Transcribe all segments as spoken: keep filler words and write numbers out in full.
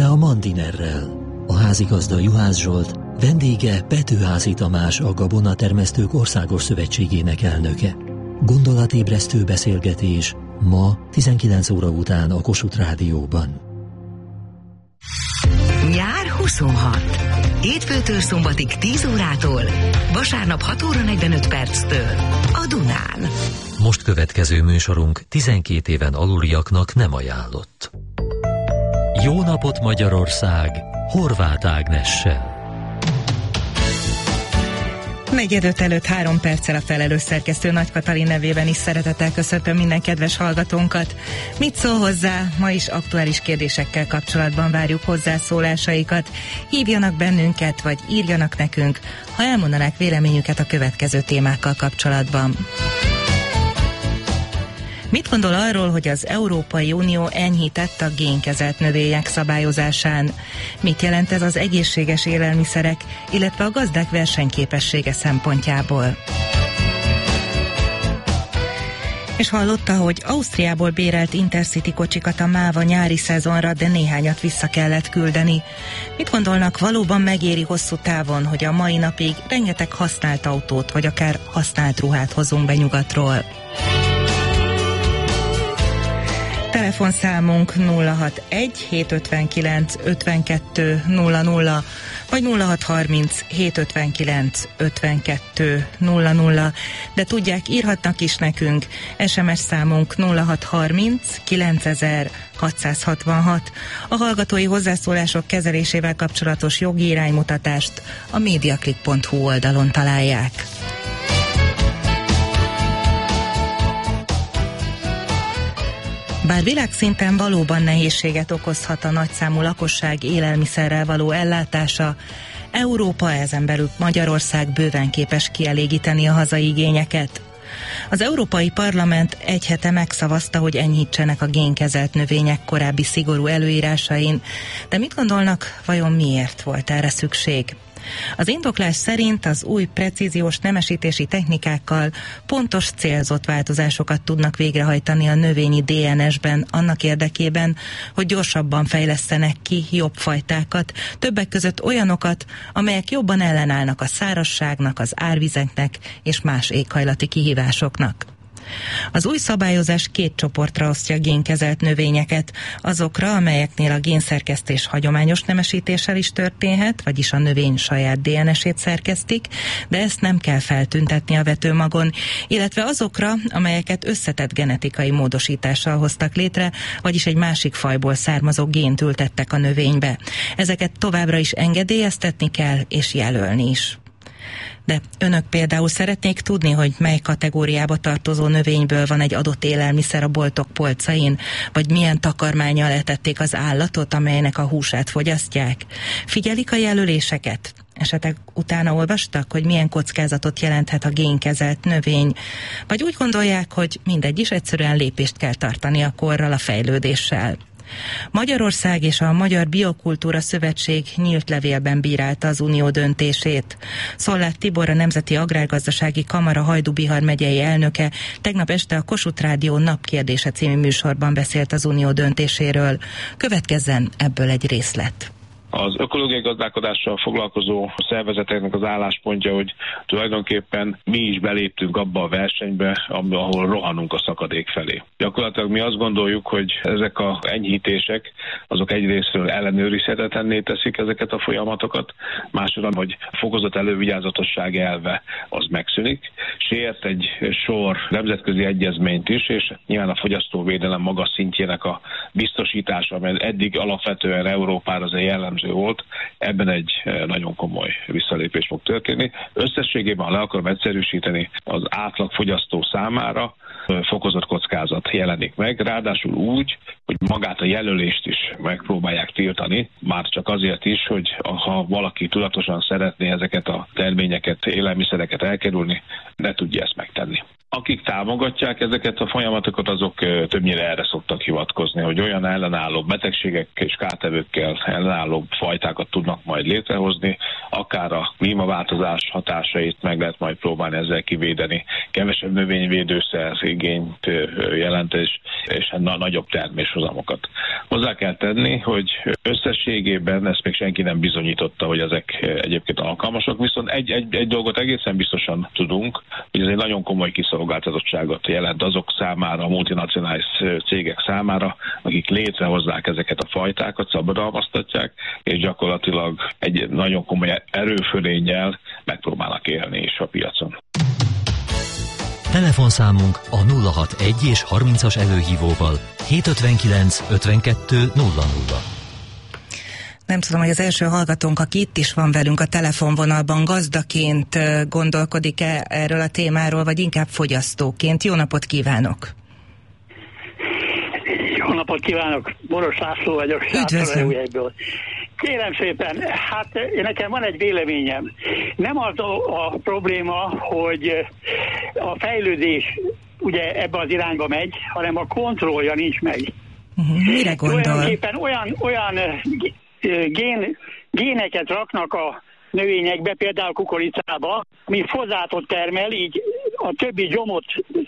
Este a Mandinerrel. A házigazda Juhász Zsolt, vendége Petőházy Tamás, a Gabonatermesztők Országos Szövetségének elnöke. Gondolatébresztő beszélgetés ma tizenkilenc óra után a Kossuth Rádióban. Nyár huszonhat. Hétfőtől szombatig tíz órától, vasárnap hat óra negyvenöt perctől a Dunán. Most következő műsorunk tizenkét éven aluliaknak nem ajánlott. Jó napot Magyarország! Horváth Ágnessel. Negyedöt előtt három perccel a felelős szerkesztő Nagy Katalin nevében is szeretettel köszöntöm minden kedves hallgatónkat. Mit szól hozzá? Ma is aktuális kérdésekkel kapcsolatban várjuk hozzászólásaikat. Hívjanak bennünket, vagy írjanak nekünk, ha elmondanák véleményüket a következő témákkal kapcsolatban. Mit gondol arról, hogy az Európai Unió enyhített a génkezelt növények szabályozásán? Mit jelent ez az egészséges élelmiszerek, illetve a gazdák versenyképessége szempontjából? És hallotta, hogy Ausztriából bérelt Intercity kocsikat a MÁV a nyári szezonra, de néhányat vissza kellett küldeni. Mit gondolnak, valóban megéri hosszú távon, hogy a mai napig rengeteg használt autót, vagy akár használt ruhát hozunk be nyugatról? Telefonszámunk nulla hatvanegy hétszázötvenkilenc ötvenkettő nulla nulla vagy nulla hatszázharminc hétszázötvenkilenc ötvenkettő nulla nulla, de tudják, írhatnak is nekünk. es em es számunk nulla hatszázharminc kilencezer hatszázhatvanhat. A hallgatói hozzászólások kezelésével kapcsolatos jogi iránymutatást a mediaclick pont hu oldalon találják. Bár világszinten valóban nehézséget okozhat a nagyszámú lakosság élelmiszerrel való ellátása, Európa, ezen belül Magyarország bőven képes kielégíteni a hazai igényeket. Az Európai Parlament egy hete megszavazta, hogy enyhítsenek a génkezelt növények korábbi szigorú előírásain, de mit gondolnak, vajon miért volt erre szükség? Az indoklás szerint az új precíziós nemesítési technikákkal pontos, célzott változásokat tudnak végrehajtani a növényi dé en es-ben annak érdekében, hogy gyorsabban fejlesztenek ki jobb fajtákat, többek között olyanokat, amelyek jobban ellenállnak a szárazságnak, az árvizeknek és más éghajlati kihívásoknak. Az új szabályozás két csoportra osztja a génkezelt növényeket, azokra, amelyeknél a génszerkesztés hagyományos nemesítéssel is történhet, vagyis a növény saját dé en es-ét szerkesztik, de ezt nem kell feltüntetni a vetőmagon, illetve azokra, amelyeket összetett genetikai módosítással hoztak létre, vagyis egy másik fajból származó gént ültettek a növénybe. Ezeket továbbra is engedélyeztetni kell és jelölni is. De önök például szeretnék tudni, hogy mely kategóriába tartozó növényből van egy adott élelmiszer a boltok polcain, vagy milyen takarmánnyal etették az állatot, amelynek a húsát fogyasztják? Figyelik a jelöléseket? Esetleg utána olvastak, hogy milyen kockázatot jelenthet a génkezelt növény? Vagy úgy gondolják, hogy mindegy is, egyszerűen lépést kell tartani a korral, a fejlődéssel? Magyarország és a Magyar Biokultúra Szövetség nyílt levélben bírálta az unió döntését. Szollát Tibor, a Nemzeti Agrárgazdasági Kamara Hajdú-Bihar megyei elnöke tegnap este a Kossuth Rádió Napkérdése című műsorban beszélt az unió döntéséről. Következzen ebből egy részlet. Az ökológiai gazdálkodással foglalkozó szervezeteknek az álláspontja, hogy tulajdonképpen mi is beléptünk abba a versenybe, ahol rohanunk a szakadék felé. Gyakorlatilag mi azt gondoljuk, hogy ezek az enyhítések, azok egyrésztről ellenőrizhetetlenné teszik ezeket a folyamatokat, másodszor, hogy fokozott elővigyázatosság elve az megszűnik, sért egy sor nemzetközi egyezményt is, és nyilván a fogyasztóvédelem magas szintjének a biztosítása, mert eddig alapvetően Európára az jellemző volt, ebben egy nagyon komoly visszalépés fog történni. Összességében, ha le akarom egyszerűsíteni, az átlagfogyasztó számára fokozott kockázat jelenik meg, ráadásul úgy, hogy magát a jelölést is megpróbálják tiltani, már csak azért is, hogy ha valaki tudatosan szeretné ezeket a terményeket, élelmiszereket elkerülni, ne tudja ezt megtenni. akik támogatják ezeket a folyamatokat, azok többnyire erre szoktak hivatkozni, hogy olyan ellenálló betegségek és kártevőkkel ellenálló fajtákat tudnak majd létrehozni, akár a klímaváltozás hatásait meg lehet majd próbálni ezzel kivédeni, kevesebb növényvédőszer igényt jelentés, és na, nagyobb terméshozamokat. Hozzá kell tenni, hogy összességében ezt még senki nem bizonyította, hogy ezek egyébként alkalmasak, viszont egy, egy, egy dolgot egészen biztosan tudunk, hogy ez egy nagyon komoly kiszolgáltatottságot jelent azok számára, a multinacionális cégek számára, akik létrehozzák ezeket a fajtákat, szabadalmaztatják, és gyakorlatilag egy nagyon komoly erőfölénnyel megpróbálnak élni is a piacon. Telefonszámunk a nulla hatvanegy és harmincas előhívóval hétszázötvenkilenc ötvenkettő nulla nulla. Nem tudom, hogy az első hallgatónk, aki itt is van velünk a telefonvonalban, gazdaként gondolkodik-e erről a témáról, vagy inkább fogyasztóként. Jó napot kívánok! Jó napot kívánok! Boros László vagyok, Sátoralújhelyből. Kérem szépen, hát nekem van egy véleményem. Nem az a, a probléma, hogy a fejlődés ugye ebbe az irányba megy, hanem a kontrollja nincs meg. Uh-huh. Mire gondol? Tulajdonképpen olyan, olyan gén, géneket raknak a növényekbe, például kukoricába, ami foszátot termel, így a többi gyomot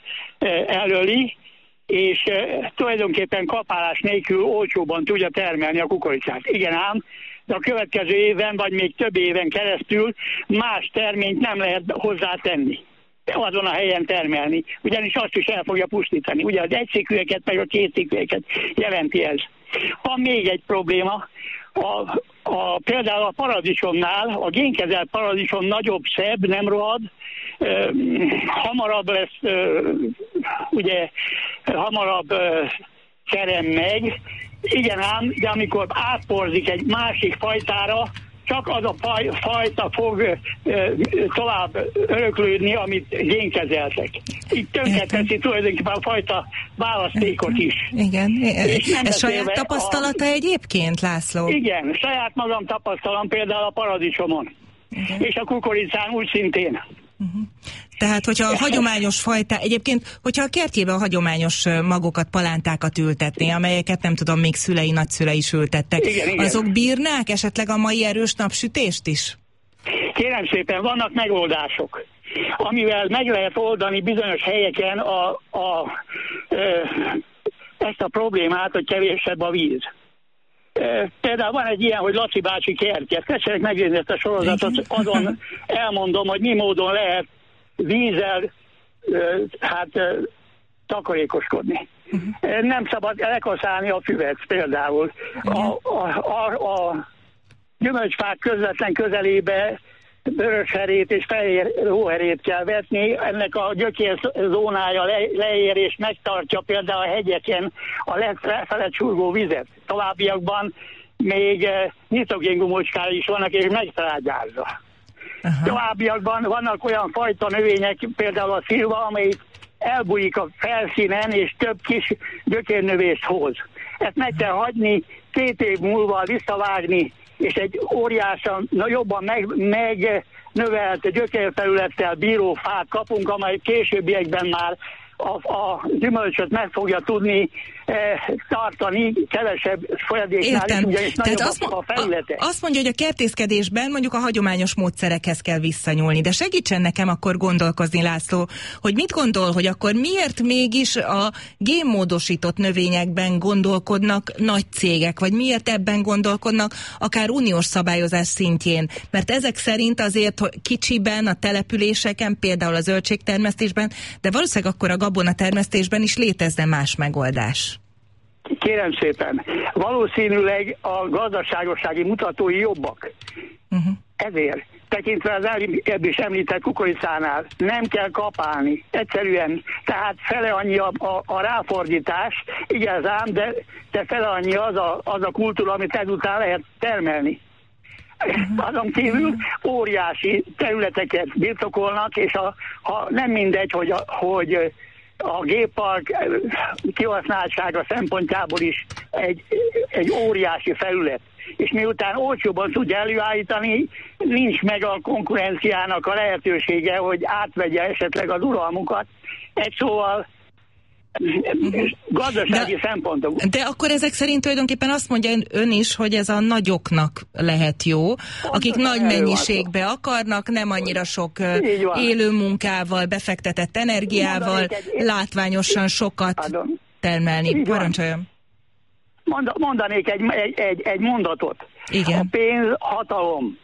elöli, és tulajdonképpen kapálás nélkül olcsóban tudja termelni a kukoricát. Igen ám, de a következő éven, vagy még több éven keresztül más terményt nem lehet hozzátenni. Azon a helyen termelni, ugyanis azt is el fogja pusztítani. Ugye az egyszikűeket meg a kétszikűeket jelenti ez. Van még egy probléma, a, a, például a paradicsomnál, a génkezelt paradicsom nagyobb, szebb, nem rohad, ö, hamarabb lesz, ö, ugye, hamarabb ö, terem meg, igen ám, de amikor átporzik egy másik fajtára, csak az a faj, fajta fog ö, tovább öröklődni, amit génkezeltek. Így tönkreteszi tulajdonképpen a fajta választékot is. Igen, ez saját tapasztalata a... egyébként, László? Igen, saját magam tapasztalom például a paradicsomon. Igen. És a kukoricán úgy szintén. Uh-huh. Tehát, hogyha a hagyományos fajta, egyébként, hogyha a kertjében a hagyományos magokat, palántákat ültetné, amelyeket nem tudom, még szülei, nagyszülei is ültettek, igen, igen. Azok bírnák esetleg a mai erős napsütést is? Kérem szépen, vannak megoldások, amivel meg lehet oldani bizonyos helyeken a, a, ö, ezt a problémát, hogy kevésebb a víz. Például van egy ilyen, hogy Laci bácsi kertje. Tessék megnézni ezt a sorozatot, azon elmondom, hogy mi módon lehet vízzel hát takarékoskodni. Uh-huh. Nem szabad lekaszálni a füvet például. Uh-huh. A, a, a, a gyümölcsfák közvetlen közelébe vörösherét és fehér hóherét kell vetni, ennek a gyökérzónája le, leér és megtartja például a hegyeken a lefelett surgó vizet. Továbbiakban még eh, nitogéngumócskái is vannak, és megtrágyázza. Uh-huh. Továbbiakban vannak olyan fajta növények, például a szilva, amelyik elbújik a felszínen, és több kis gyökérnövést hoz. Ezt meg kell hagyni, két év múlva visszavágni, és egy óriásan, na jobban meg, meg növelt gyökérfelülettel bíró fát kapunk, amely későbbiekben már a, a gyümölcsöt meg fogja tudni eh, tartani, kevesebb folyadéknál is, ugyanis nagyobb azt, a felülete. Azt mondja, hogy a kertészkedésben mondjuk a hagyományos módszerekhez kell visszanyúlni, de segítsen nekem akkor gondolkozni, László, hogy mit gondol, hogy akkor miért mégis a génmódosított növényekben gondolkodnak nagy cégek, vagy miért ebben gondolkodnak akár uniós szabályozás szintjén? Mert ezek szerint azért kicsiben, a településeken, például a zöldségtermesztésben, de valószínűleg akkor a gabonatermesztésben is létezne más megoldás. Kérem szépen, valószínűleg a gazdaságossági mutatói jobbak. Uh-huh. Ezért, tekintve az előbb is említett kukoricánál, nem kell kapálni. Egyszerűen, tehát fele annyi a, a, a ráfordítás, igaz ám, de, de fele annyi az a, az a kultúra, amit ezután lehet termelni. Uh-huh. Azon kívül óriási területeket birtokolnak, és a, ha nem mindegy, hogy a, hogy a géppark kihasználtsága szempontjából is egy, egy óriási felület. és miután olcsóban tudja előállítani, nincs meg a konkurenciának a lehetősége, hogy átvegye esetleg az uralmukat. Egy szóval gazdasági de, szempontok. De akkor ezek szerint tulajdonképpen azt mondja ön is, hogy ez a nagyoknak lehet jó, akik nagy mennyiségbe akarnak, nem annyira sok élő munkával, befektetett energiával, egy, látványosan sokat adom. termelni. Parancsoljon! Mondanék egy, egy, egy, egy mondatot. Igen. A pénz hatalom.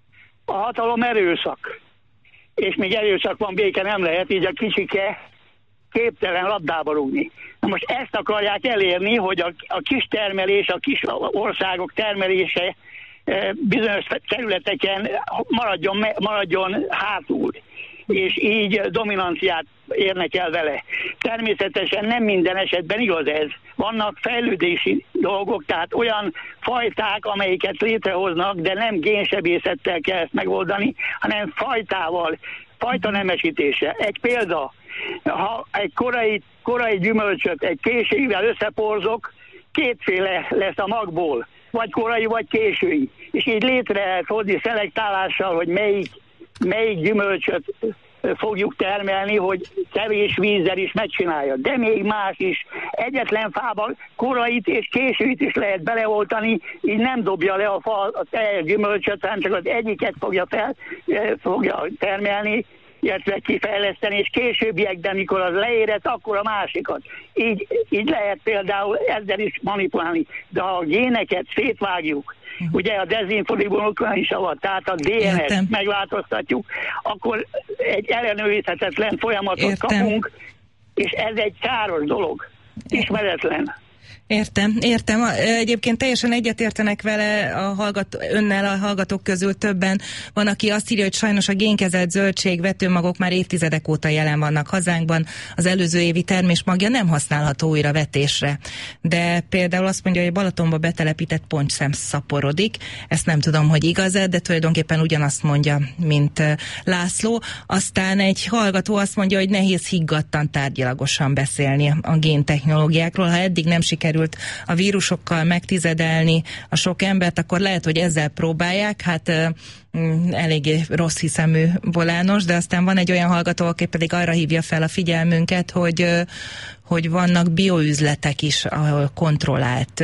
A hatalom erőszak. És még erőszak van, béke nem lehet, így a kicsike képtelen labdába rúgni. Na most ezt akarják elérni, hogy a, a kis termelés, a kis országok termelése e, bizonyos területeken maradjon, maradjon hátul, és így dominanciát érnek el vele. Természetesen nem minden esetben igaz ez. Vannak fejlődési dolgok, tehát olyan fajták, amelyiket létrehoznak, de nem génsebészettel kell ezt megoldani, hanem fajtával, fajta nemesítése. Egy példa, ha egy korai, korai gyümölcsöt egy későivel összeporzok, kétféle lesz a magból, vagy korai, vagy késői. És így létre lehet hozni szelektálással, hogy melyik, melyik gyümölcsöt fogjuk termelni, hogy kevés vízzel is megcsinálja. De még más is. Egyetlen fában korait és későit is lehet beleoltani, így nem dobja le a fa a teljes gyümölcsöt, hanem csak az egyiket fogja, fel, fogja termelni, illetve kifejleszteni, és későbbiekben, mikor az leérett, akkor a másikat. Így, így lehet például ezzel is manipulálni. De ha a géneket szétvágjuk, ugye a dezinformálóklansavat, tehát a dé en es-t megváltoztatjuk, akkor egy ellenőrizhetetlen folyamatot Értem. kapunk, és ez egy káros dolog. Ismeretlen. Értem, értem. Egyébként teljesen egyetértenek vele a hallgat, önnel a hallgatók közül többen. Van, aki azt írja, hogy sajnos a génkezelt zöldség, vetőmagok már évtizedek óta jelen vannak hazánkban. Az előző évi termésmagja nem használható újra vetésre. De például azt mondja, hogy Balatonba betelepített pontyszem szaporodik. Ezt nem tudom, hogy igaz-e, de tulajdonképpen ugyanazt mondja, mint László. Aztán egy hallgató azt mondja, hogy nehéz higgadtan tárgyilagosan beszélni a géntechnológiákról. Ha eddig nem sikerült a vírusokkal megtizedelni a sok embert, akkor lehet, hogy ezzel próbálják, hát mm, eléggé rossz hiszemű Bolános, de aztán van egy olyan hallgató, aki pedig arra hívja fel a figyelmünket, hogy, hogy vannak bioüzletek is, ahol kontrollált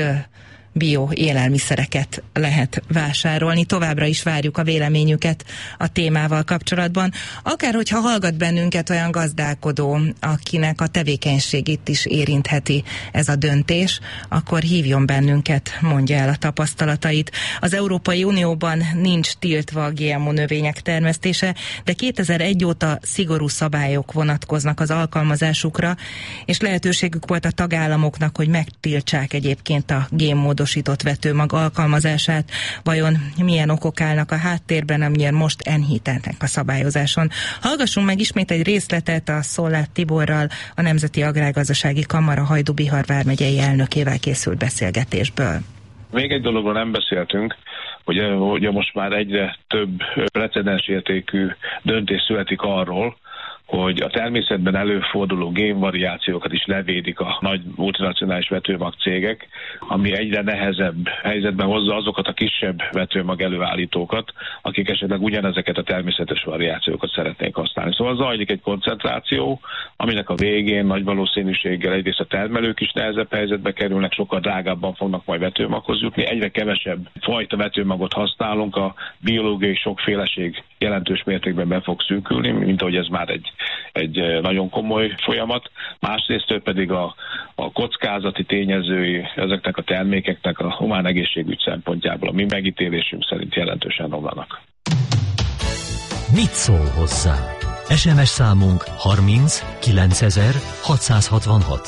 bio élelmiszereket lehet vásárolni. Továbbra is várjuk a véleményüket a témával kapcsolatban. Akár hogyha hallgat bennünket olyan gazdálkodó, akinek a tevékenységét is érintheti ez a döntés, akkor hívjon bennünket, mondja el a tapasztalatait. Az Európai Unióban nincs tiltva a gé em o növények termesztése, de kétezer-egy óta szigorú szabályok vonatkoznak az alkalmazásukra, és lehetőségük volt a tagállamoknak, hogy megtiltsák egyébként a génmódosítást vetőmag alkalmazását. Vajon milyen okok állnak a háttérben, amilyen most enyhítenek a szabályozáson? Hallgassunk meg ismét egy részletet a Szollát Tiborral, a Nemzeti Agrárgazdasági Kamara Hajdú-Bihar vármegyei elnökével készült beszélgetésből. Még egy dologról nem beszéltünk, hogy ugye most már egyre több precedensértékű döntés születik arról, hogy a természetben előforduló génvariációkat is levédik a nagy multinacionális vetőmag cégek, ami egyre nehezebb helyzetben hozza azokat a kisebb vetőmag előállítókat, akik esetleg ugyanezeket a természetes variációkat szeretnék használni. Szóval zajlik egy koncentráció, aminek a végén nagy valószínűséggel egyrészt a termelők is nehezebb helyzetbe kerülnek, sokkal drágábban fognak majd vetőmaghoz jutni, egyre kevesebb fajta vetőmagot használunk, a biológiai sokféleség jelentős mértékben be fog szűkülni, mint ahogy ez már egy egy nagyon komoly folyamat, másrészt pedig a, a kockázati tényezői ezeknek a termékeknek a humán egészségügy szempontjából a mi megítélésünk szerint jelentősen romlanak. Mit szól hozzá? es em es számunk harminc kilencezer hatszázhatvanhat.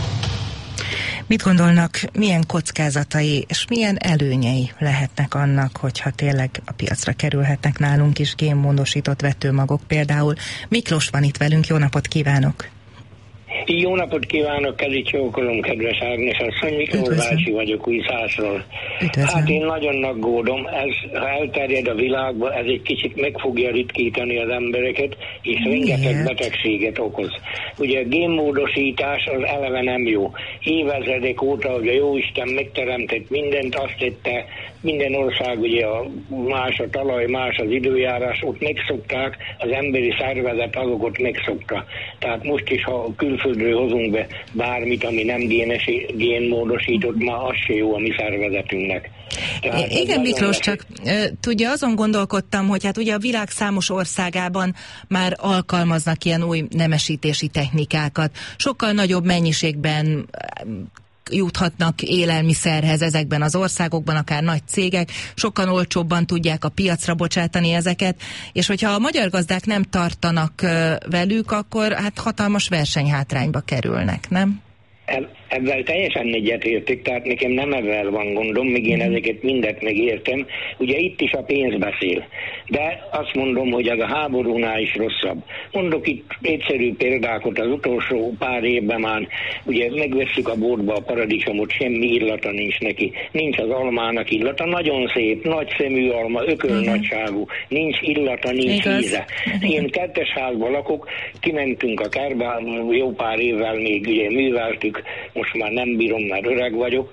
Mit gondolnak, milyen kockázatai és milyen előnyei lehetnek annak, hogyha tényleg a piacra kerülhetnek nálunk is génmódosított vetőmagok például? Miklós van itt velünk, jó napot kívánok! Jó napot kívánok, Kezi csókolom, kedves Ágnes asszony, Miklós bácsi vagyok Újszászról. Hát én nagyon aggódom, ez, ha elterjed a világba, ez egy kicsit meg fogja ritkítani az embereket, és rengeteg betegséget okoz. Ugye a génmódosítás az eleve nem jó. Évezredek óta, hogy a Jóisten megteremtett mindent, azt tette, minden ország ugye a más a talaj, más az időjárás, ott megszokták, az emberi szervezet azokat megszokta. Tehát most is, ha külföldről hozunk be bármit, ami nem génes, génmódosított, már az se jó a mi szervezetünknek. Tehát igen, Miklós, csak e, tudja, azon gondolkodtam, hogy hát ugye a világ számos országában már alkalmaznak ilyen új nemesítési technikákat. Sokkal nagyobb mennyiségben juthatnak élelmiszerhez ezekben az országokban, akár nagy cégek, sokkal olcsóbban tudják a piacra bocsátani ezeket, és hogyha a magyar gazdák nem tartanak velük, akkor hát hatalmas versenyhátrányba kerülnek, nem? Ebben teljesen egyetértek, tehát nekem nem ezzel van gondom, még én ezeket mindet megértem. Ugye itt is a pénz beszél, de azt mondom, hogy ez a háborúnál is rosszabb. Mondok itt egyszerű példákat, az utolsó pár évben már ugye megvesszük a boltba a paradicsomot, semmi illata nincs neki. Nincs az almának illata, nagyon szép, nagy szemű alma, ökölnagyságú, nincs illata, nincs íze. Én kettes házban lakok, kimentünk a kertbe, jó pár évvel még ugye műveltük, most már nem bírom, mert öreg vagyok,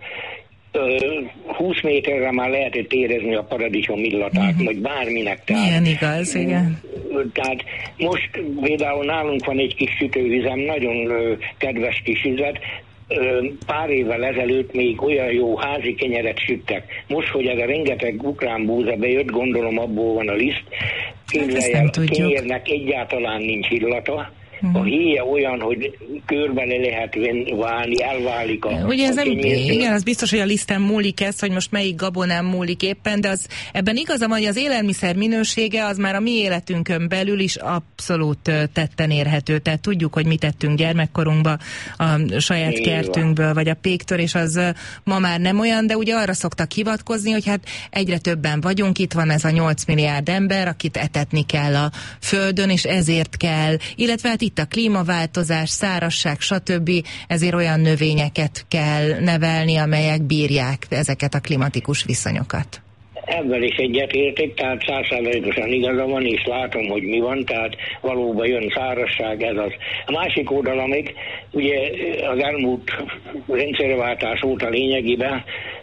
húsz méterre már lehetett érezni a paradicsom illatát, uh-huh. vagy bárminek. Tehát, milyen igaz, igen. Tehát most például nálunk van egy kis sütővizem, nagyon kedves kis üzlet, pár évvel ezelőtt még olyan jó házi kenyeret süttek. Most, hogy ez a rengeteg ukrán búza bejött, gondolom abból van a liszt, képzelj el, a kenyérnek egyáltalán nincs illata. A héja olyan, hogy körbe le lehet válni, elválik a... Ugye ez a nem, igen, az biztos, hogy a liszten múlik ez, hogy most melyik gabonán múlik éppen, de az, ebben igaza van, hogy az élelmiszer minősége az már a mi életünkön belül is abszolút tetten érhető. Tehát tudjuk, hogy mit tettünk gyermekkorunkba a saját Éva. kertünkből, vagy a péktörés, az ma már nem olyan, de ugye arra szoktak hivatkozni, hogy hát egyre többen vagyunk, itt van ez a nyolc milliárd ember, akit etetni kell a földön, és ezért kell, illetve hát itt a klímaváltozás, szárazság, stb. Ezért olyan növényeket kell nevelni, amelyek bírják ezeket a klimatikus viszonyokat. Ebben is egyetértek, tehát százszázalékosan igaza van, és látom, hogy mi van, tehát valóban jön szárazság, ez az. A másik oldala még, ugye az elmúlt rendszerváltás óta lényegében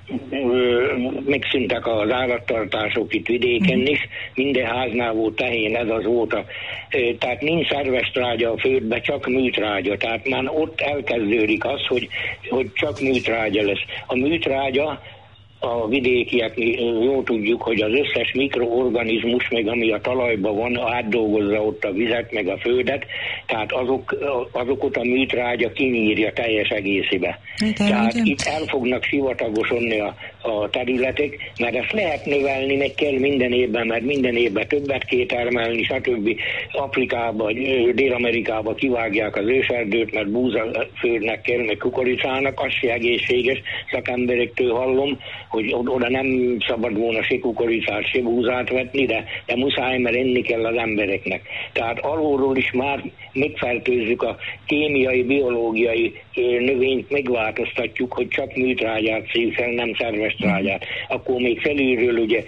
megszűntek az állattartások itt vidéken is, minden háznál volt tehén, ez az óta. Tehát nincs szerves trágya a földbe, csak műtrágya. Tehát már ott elkezdődik az, hogy, hogy csak műtrágya lesz. A műtrágya, a vidékiek jól tudjuk, hogy az összes mikroorganizmus, meg ami a talajban van, átdolgozza ott a vizet, meg a földet, tehát azok, azokat a műtrágya kinyírja teljes egészébe. Igen, tehát igen. Itt el fognak sivatagosodni a, a területek, mert ezt lehet növelni, meg kell minden évben, mert minden évben többet kell termelni, stb. Afrikába, Dél-Amerikába kivágják az őserdőt, mert búzaföldnek kell, meg kukoricának, az se egészséges, szakemberektől hallom, hogy oda nem szabad volna se kukoricát, se búzát vetni, de, de muszáj, mert enni kell az embereknek. Tehát alulról is már megfertőzzük a kémiai, biológiai növényt, megváltoztatjuk, hogy csak műtrágyát szív fel, nem szerves trágyát. Akkor még felülről ugye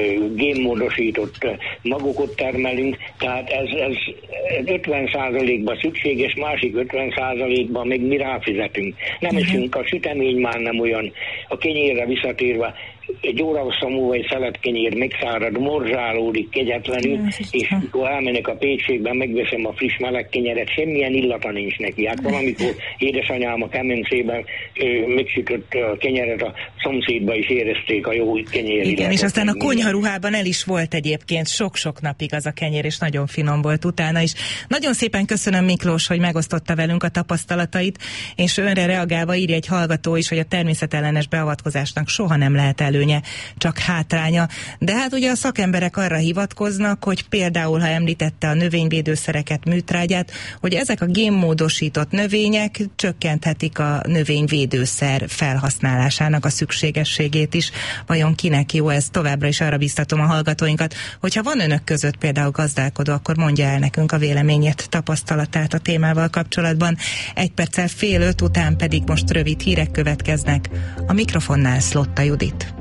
génmódosított magokat termelünk, tehát ez, ez ötven százalékban szükséges, másik ötven százalékban még mi ráfizetünk. Nem eszünk, a sütemény már nem olyan, a kenyérre visszatérve, egy óra múlva egy szeletkenyér megszárad, morzsálódik kegyetlenül, és akkor elmenek a Pécségben, megveszem a friss meleg kenyeret, semmilyen illata nincs neki. Hát valamikor édesanyám a kemencében megsütött a kenyeret, a szomszédba is érezték a jó kenyér illatot. Igen, és aztán a konyharuhában el is volt egyébként sok-sok napig az a kenyér, és nagyon finom volt utána is. Nagyon szépen köszönöm, Miklós, hogy megosztotta velünk a tapasztalatait, és önre reagálva írja egy hallgató is, hogy a természetellenes beavatkozásnak soha nem lehet előnye, csak hátránya. De hát ugye a szakemberek arra hivatkoznak, hogy például, ha említette a növényvédőszereket, műtrágyát, hogy ezek a génmódosított növények csökkenthetik a növényvédőszer felhasználásának a szükségességét is. Vajon kinek jó ez? Továbbra is arra biztatom a hallgatóinkat, hogyha van önök között például gazdálkodó, akkor mondja el nekünk a véleményét, tapasztalatát a témával kapcsolatban. Egy perccel fél öt után pedig most rövid hírek következnek. A mikrofonnál Szlotta Judit.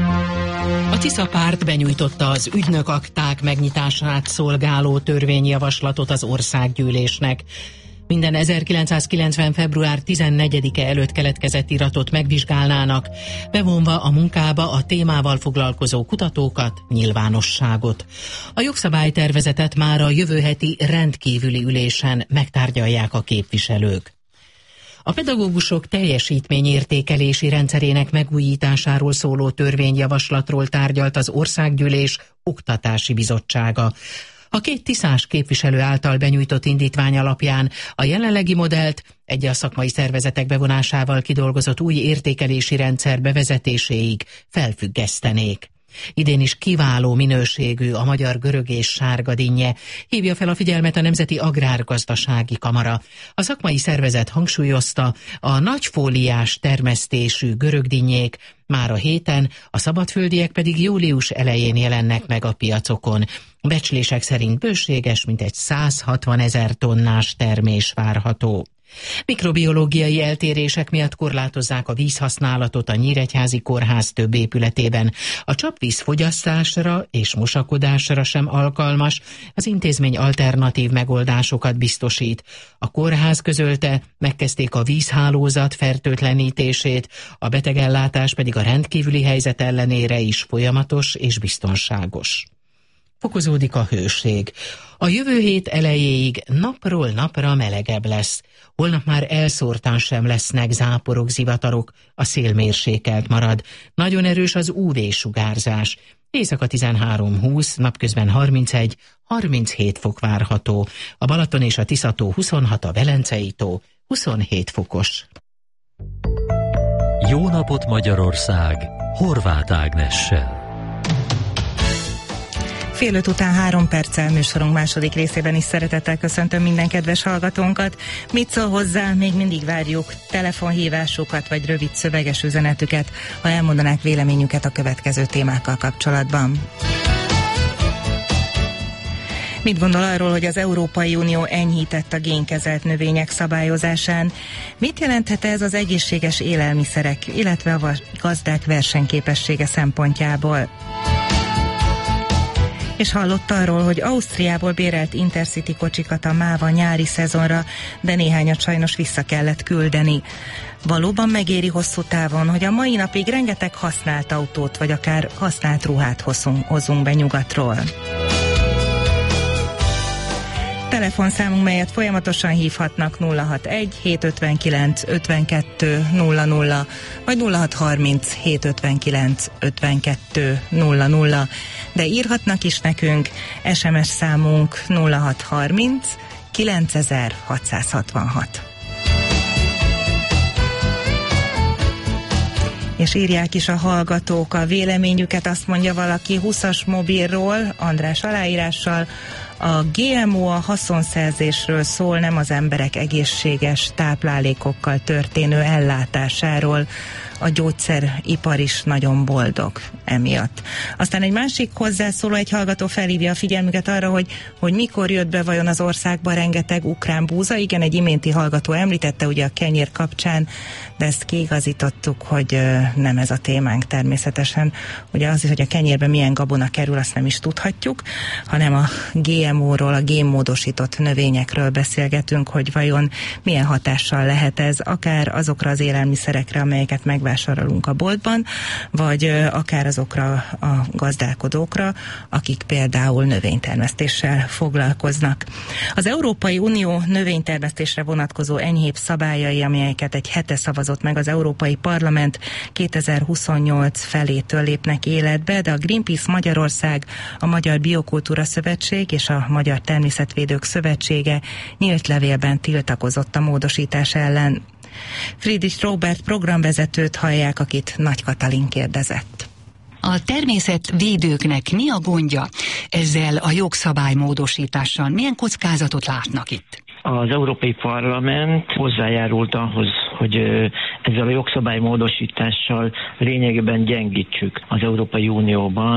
A Tisza párt benyújtotta az ügynök akták megnyitását szolgáló törvényjavaslatot az országgyűlésnek. Minden ezerkilencszázkilencven. február tizennegyedike előtt keletkezett iratot megvizsgálnának, bevonva a munkába a témával foglalkozó kutatókat, nyilvánosságot. A jogszabálytervezetet már a jövő heti rendkívüli ülésen megtárgyalják a képviselők. A pedagógusok teljesítményértékelési rendszerének megújításáról szóló törvényjavaslatról tárgyalt az Országgyűlés Oktatási Bizottsága. A két tiszás képviselő által benyújtott indítvány alapján a jelenlegi modellt egy a szakmai szervezetek bevonásával kidolgozott új értékelési rendszer bevezetéséig felfüggesztenék. Idén is kiváló minőségű a magyar görög és sárga dinnye, hívja fel a figyelmet a Nemzeti Agrárgazdasági Kamara. A szakmai szervezet hangsúlyozta, a nagyfóliás termesztésű görög dinnyék már a héten, a szabadföldiek pedig július elején jelennek meg a piacokon. Becslések szerint bőséges, mintegy száz hatvanezer tonnás termés várható. Mikrobiológiai eltérések miatt korlátozzák a vízhasználatot a Nyíregyházi Kórház több épületében. A csapvíz fogyasztásra és mosakodásra sem alkalmas, az intézmény alternatív megoldásokat biztosít. A kórház közölte, megkezdték a vízhálózat fertőtlenítését, a betegellátás pedig a rendkívüli helyzet ellenére is folyamatos és biztonságos. Fokozódik a hőség. A jövő hét elejéig napról napra melegebb lesz. Holnap már elszórtan sem lesznek záporok, zivatarok, a szél mérsékelt marad. Nagyon erős az ú vé-sugárzás. Éjszaka tizenhárom húsz, napközben harmincegy harminchét fok várható. A Balaton és a Tisza-tó huszonhat, a Velencei tó huszonhét fokos. Jó napot Magyarország! Horváth Ágnessel. Fél öt után három perccel műsorunk második részében is szeretettel köszöntöm minden kedves hallgatónkat. Mit szól hozzá? Még mindig várjuk telefonhívásukat vagy rövid szöveges üzenetüket, ha elmondanák véleményüket a következő témákkal kapcsolatban. Mit gondol arról, hogy az Európai Unió enyhített a génkezelt növények szabályozásán? Mit jelenthet ez az egészséges élelmiszerek, illetve a gazdák versenyképessége szempontjából? És hallott arról, hogy Ausztriából bérelt Intercity kocsikat a MÁVA nyári szezonra, de néhányat sajnos vissza kellett küldeni. Valóban megéri hosszú távon, hogy a mai napig rengeteg használt autót, vagy akár használt ruhát hozunk, hozunk be nyugatról? Telefonszámunk, melyet folyamatosan hívhatnak nulla hatvanegy hétszázötvenkilenc ötvenkettő nulla nulla vagy nulla hatszázharminc hétszázötvenkilenc ötvenkettő nulla nulla, de írhatnak is nekünk. es em es számunk nulla hatszázharminc kilencezer-hatszázhatvanhat. És írják is a hallgatók a véleményüket, azt mondja valaki húszas mobilról, András aláírással: a gé em o a haszonszerzésről szól, nem az emberek egészséges táplálékokkal történő ellátásáról. A gyógyszeripar is nagyon boldog emiatt. Aztán egy másik hozzászóló, egy hallgató felhívja a figyelmüket arra, hogy, hogy mikor jött be vajon az országba rengeteg ukrán búza. Igen, egy iménti hallgató említette ugye a kenyér kapcsán, de ezt kiigazítottuk, hogy nem ez a témánk természetesen. Ugye az, hogy a kenyérben milyen gabona kerül, azt nem is tudhatjuk, hanem a gé em o-ról, a génmódosított növényekről beszélgetünk, hogy vajon milyen hatással lehet ez akár azokra az élelmiszerekre, amelyeket megvásárolunk a boltban, vagy akár azokra a gazdálkodókra, akik például növénytermesztéssel foglalkoznak. Az Európai Unió növénytermesztésre vonatkozó enyhébb szabályai, amelyeket egy hete szavazott meg az Európai Parlament, kétezer-huszonnyolc felétől lépnek életbe, de a Greenpeace Magyarország, a Magyar Biokultúra Szövetség és a Magyar Természetvédők Szövetsége nyílt levélben tiltakozott a módosítás ellen. Friedrich Robert programvezetőt hallják, akit Nagy Katalin kérdezett. A természetvédőknek mi a gondja ezzel a jogszabálymódosítással? Milyen kockázatot látnak itt? Az Európai Parlament hozzájárult ahhoz, hogy ezzel a jogszabálymódosítással lényegében gyengítsük az Európai Unióban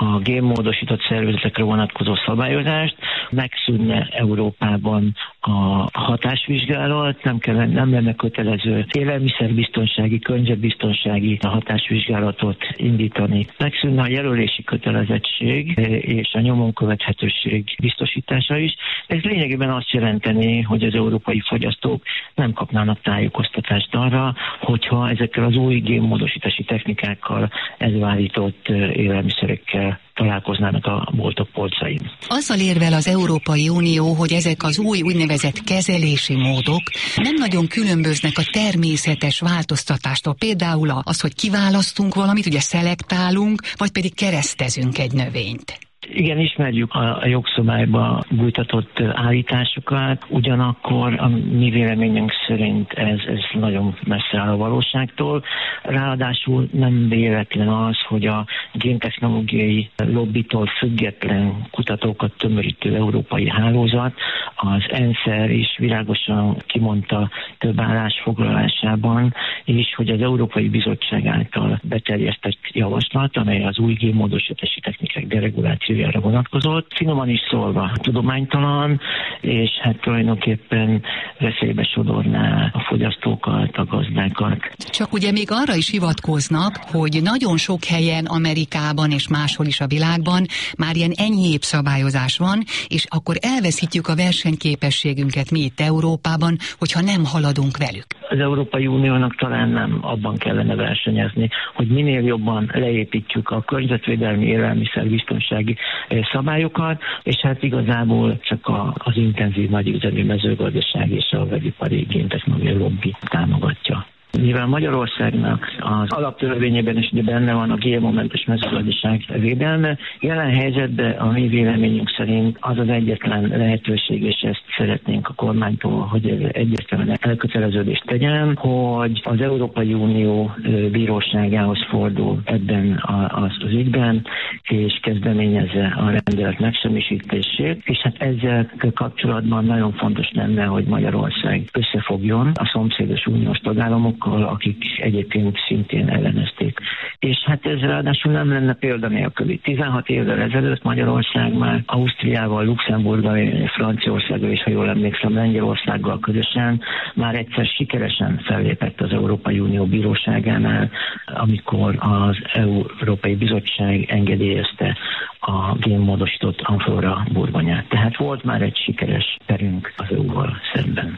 a génmódosított szervezetekre vonatkozó szabályozást, megszűnne Európában a hatásvizsgálat, nem, kell, nem lenne kötelező élelmiszerbiztonsági, környezetbiztonsági hatásvizsgálatot indítani. Megszűnne a jelölési kötelezettség és a nyomon követhetőség biztosítása is. Ez lényegében azt jelenteni, hogy az európai fogyasztók nem kapnának tájékoztatást arra, hogyha ezekkel az új génmódosítási technikákkal előállított élelmiszerekkel találkoznának a boltok polcain. Azzal érvel az Európai Unió, hogy ezek az új úgynevezett kezelési módok nem nagyon különböznek a természetes változtatástól. Például az, hogy kiválasztunk valamit, ugye szelektálunk, vagy pedig keresztezünk egy növényt. Igen, ismerjük a jogszabályba bújtatott állításokat, ugyanakkor a mi véleményünk szerint ez, ez nagyon messze áll a valóságtól. Ráadásul nem véletlen az, hogy a géntechnológiai lobbitól független kutatókat tömörítő európai hálózat, az ENSZER is világosan kimondta több állásfoglalásában is, hogy az Európai Bizottság által beterjesztett javaslat, amely az új génmódosítási technikák deregulációjára vonatkozott, finoman is szólva tudománytalan, és hát tulajdonképpen veszélybe sodorná a fogyasztókat, a gazdákat. Csak ugye még arra is hivatkoznak, hogy nagyon sok helyen, Amerikában és máshol is a világban már ilyen enyhébb szabályozás van, és akkor elveszítjük a versenyképességünket mi itt Európában, hogyha nem haladunk velük. Az Európai Uniónak talán nem abban kellene versenyezni, hogy minél jobban leépítjük a környezetvédelmi, élelmiszerbiztonsági szabályokat, és hát igazából csak a, az intenzív nagyüzemű mezőgazdaság és a vegyipari géntechnológiai lobby támogatja. Mivel Magyarországnak az alaptörvényében is ugye benne van a gé em o-mentes mezőgazdaság védelme, jelen helyzetben a mi véleményünk szerint az az egyetlen lehetőség, és ezt szeretnénk a kormánytól, hogy egyértelműen elköteleződést tegyen, hogy az Európai Unió bíróságához fordul ebben az, az ügyben, és kezdeményezze a rendelet megsemmisítését, és hát ezzel kapcsolatban nagyon fontos lenne, hogy Magyarország összefogjon a szomszédos uniós tagállamok, akik egyébként szintén ellenezték. És hát ez ráadásul nem lenne példanélküli. tizenhat évvel ezelőtt Magyarország már Ausztriával, Luxemburggal, Franciaországgal és, ha jól emlékszem, Lengyelországgal közösen már egyszer sikeresen fellépett az Európai Unió bíróságánál, amikor az Európai Bizottság engedélyezte a génmódosított amflora burgonyát. Tehát volt már egy sikeres perünk az é u-val szemben.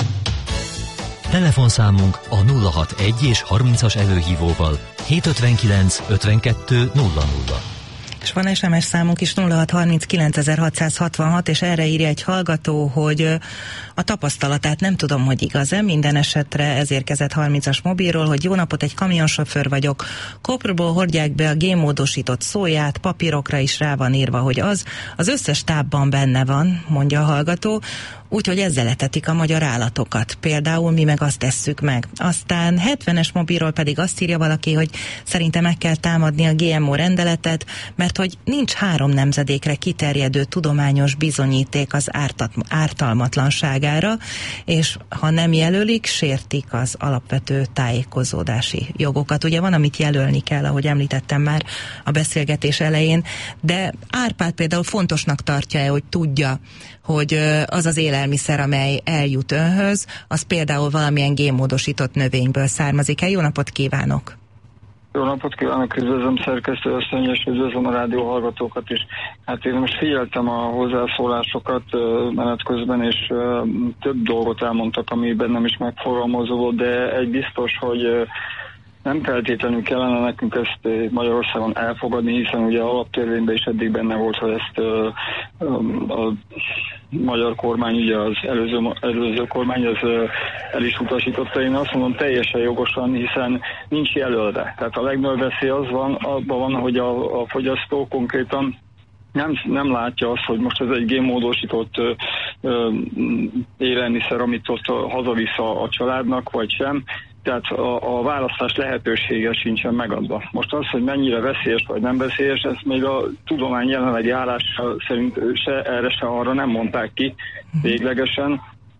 Telefonszámunk a nulla hatvanegy és harmincas előhívóval hétszázötvenkilenc ötvenkettő nulla nulla. És van es em es számunk is nulla hatszázharminckilencezer-hatszázhatvanhat, és erre írja egy hallgató, hogy a tapasztalatát nem tudom, hogy igaz-e, minden esetre ez érkezett harmincas mobilról, hogy jó napot, egy kamionsofőr vagyok, Koprból hordják be a génmódosított szóját, papírokra is rá van írva, hogy az, az összes tábban benne van, mondja a hallgató, úgyhogy ezzel etetik a magyar állatokat. Például mi meg azt tesszük meg. Aztán hetvenes mobilról pedig azt írja valaki, hogy szerintem meg kell támadni a gé em o rendeletet, mert hogy nincs három nemzedékre kiterjedő tudományos bizonyíték az ártat, ártalmatlanságára, és ha nem jelölik, sértik az alapvető tájékozódási jogokat. Ugye van, amit jelölni kell, ahogy említettem már a beszélgetés elején, de Árpád például fontosnak tartja-e, hogy tudja, hogy az az élelmiszer, amely eljut önhöz, az például valamilyen génmódosított növényből származik-e? Jó napot kívánok! Jó napot kívánok, üdvözlöm szerkesztő asszony, és üdvözlöm a rádió hallgatókat is. Hát én most figyeltem a hozzászólásokat menet közben, és több dolgot elmondtak, ami bennem is megfogalmazódott, de egy biztos, hogy nem feltétlenül kellene nekünk ezt Magyarországon elfogadni, hiszen ugye alaptörvényben is eddig benne volt, hogy ezt a magyar kormány, ugye az előző, előző kormány az el is utasította. Én azt mondom teljesen jogosan, hiszen nincs jelölve. Tehát a legnagyobb veszély az van, abban van, hogy a, a fogyasztó konkrétan nem, nem látja azt, hogy most ez egy génmódosított ö, ö, élelmiszer, amit ott hazavisz a, a családnak, vagy sem. Tehát a, a választás lehetősége sincsen megadva. Most az, hogy mennyire veszélyes vagy nem veszélyes, ezt még a tudomány jelenlegi állása szerint se erre se arra nem mondták ki véglegesen.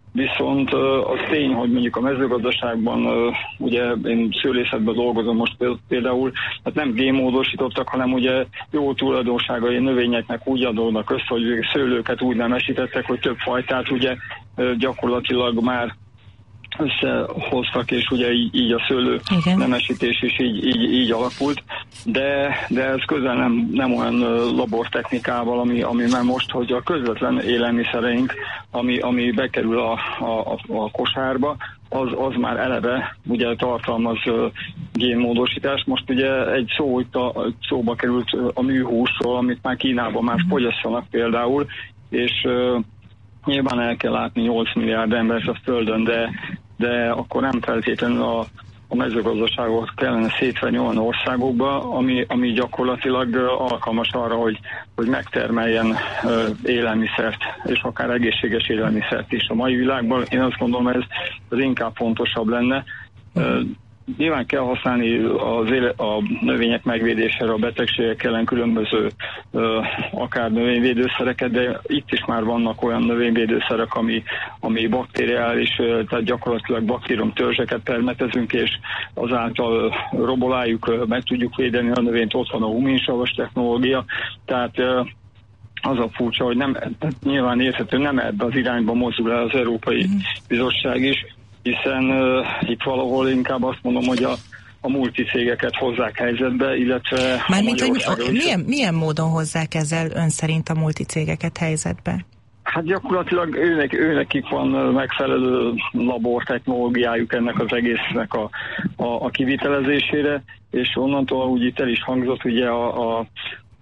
viszont az tény, hogy mondjuk a mezőgazdaságban, ugye én szőlészetben dolgozom most például, hát nem génmódosítottak, hanem ugye jó tulajdonságai növényeknek úgy adódnak össze, hogy szőlőket úgy nemesítettek, hogy több fajtát ugye gyakorlatilag már összehoztak, és ugye így, így a szőlő Igen. nemesítés is így, így, így alakult, de, de ez közel nem, nem olyan labortechnikával, ami, ami már most, hogy a közvetlen élelmiszereink, ami, ami bekerül a, a, a kosárba, az, az már eleve ugye tartalmaz uh, génmódosítást. Most ugye egy szó itt a, szóba került a műhúsról, amit már Kínában már fogyasszanak például, és uh, nyilván el kell látni nyolc milliárd embert a Földön, de, de akkor nem feltétlenül a, a mezőgazdaságot kellene szétvenni olyan országokba, ami, ami gyakorlatilag alkalmas arra, hogy, hogy megtermeljen élelmiszert, és akár egészséges élelmiszert is a mai világban. Én azt gondolom, ez, ez inkább fontosabb lenne. Nyilván kell használni az éle, a növények megvédésére, a betegségek ellen különböző ö, akár növényvédőszereket, de itt is már vannak olyan növényvédőszerek, ami, ami bakteriális, tehát gyakorlatilag baktérium törzseket permetezünk, és azáltal roboláljuk, meg tudjuk védeni a növényt. Ott van a huminsavas technológia, tehát ö, az a furcsa, hogy nem, nyilván érthető, nem ebbe az irányba mozdul el az Európai Bizottság is, hiszen uh, itt valahol inkább azt mondom, hogy a, a multicégeket hozzák helyzetbe, illetve... Mármint, hogy milyen, milyen módon hozzák ezzel ön szerint a multicégeket helyzetbe? Hát gyakorlatilag őnek, őnekik van megfelelő labortechnológiájuk ennek az egésznek a, a, a kivitelezésére, és onnantól úgy itt el is hangzott, ugye a, a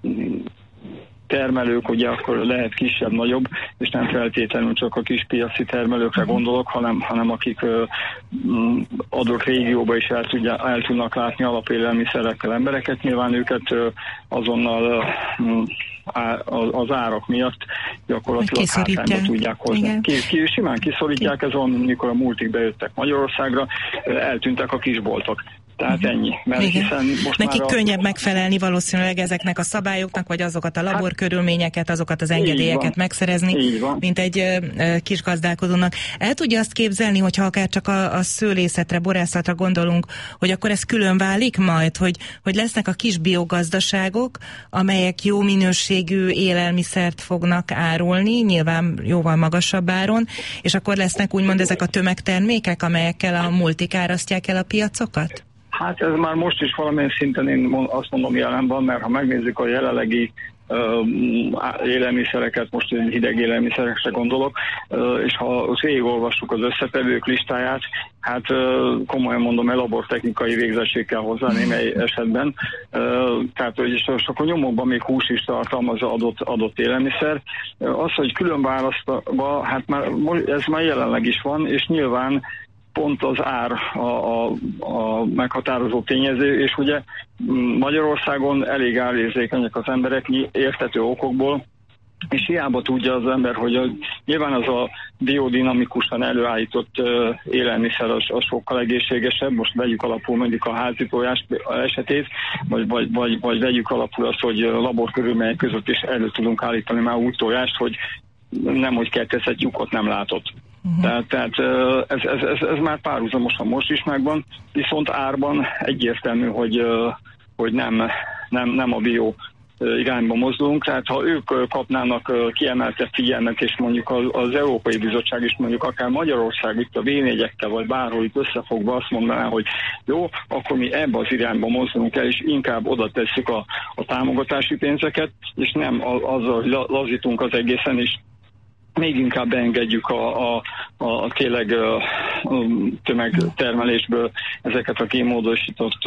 termelők, ugye akkor lehet kisebb, nagyobb, és nem feltétlenül csak a kis piaci termelőkre gondolok, hanem, hanem akik ö, adott régióba is el, tudja, el tudnak látni alapélelmiszerekkel embereket, nyilván őket ö, azonnal ö, á, az árak miatt gyakorlatilag hátrányba tudják hozni. Ki, ki, simán kiszorítják, ez van, mikor a multik bejöttek Magyarországra, eltűntek a kisboltok. Tehát ennyi. Mert hiszen most Nekik már a... könnyebb megfelelni valószínűleg ezeknek a szabályoknak, vagy azokat a laborkörülményeket, azokat az engedélyeket megszerezni, mint egy ö, kis gazdálkodónak. El tudja azt képzelni, hogyha akár csak a, a szőlészetre, borászatra gondolunk, hogy akkor ez külön válik majd, hogy, hogy lesznek a kis biogazdaságok, amelyek jó minőségű élelmiszert fognak árulni, nyilván jóval magasabb áron, és akkor lesznek úgymond ezek a tömegtermékek, amelyekkel a multik árasztják el a piacokat? Hát ez már most is valamilyen szinten én azt mondom jelen van, mert ha megnézzük a jelenlegi uh, élelmiszereket, most hideg élelmiszerekre gondolok, uh, és ha végigolvassuk az összetevők listáját, hát uh, komolyan mondom, labortechnikai végzettség kell hozzá némely esetben. Uh, tehát, hogy és akkor nyomokban még hús is tartalmaz adott, adott élelmiszer. Uh, az, hogy külön választva, hát már, ez már jelenleg is van, és nyilván pont az ár a, a, a meghatározó tényező, és ugye Magyarországon elég árérzékenyek az emberek érthető okokból, és hiába tudja az ember, hogy a, nyilván az a biodinamikusan előállított uh, élelmiszer az, az sokkal egészségesebb, most vegyük alapul mondjuk a házi tojás esetét, vagy, vagy, vagy, vagy vegyük alapul azt, hogy laborkörülmények között is elő tudunk állítani már úgy tojást, hogy nem, hogy kerteszett lyukot nem látott. Uh-huh. Tehát, tehát ez, ez, ez, ez már párhuzamosan most is megvan, viszont árban egyértelmű, hogy, hogy nem, nem, nem a bio irányba mozdulunk, tehát ha ők kapnának kiemeltebb figyelmet, és mondjuk az, az Európai Bizottság is mondjuk akár Magyarország itt a vé négyekkel, vagy bárhol itt összefogva azt mondaná, hogy jó, akkor mi ebbe az irányba mozdulunk el, és inkább oda tesszük a, a támogatási pénzeket, és nem azzal, hogy lazítunk az egészen, és még inkább beengedjük a, a, a tényleg a tömegtermelésből ezeket a génmódosított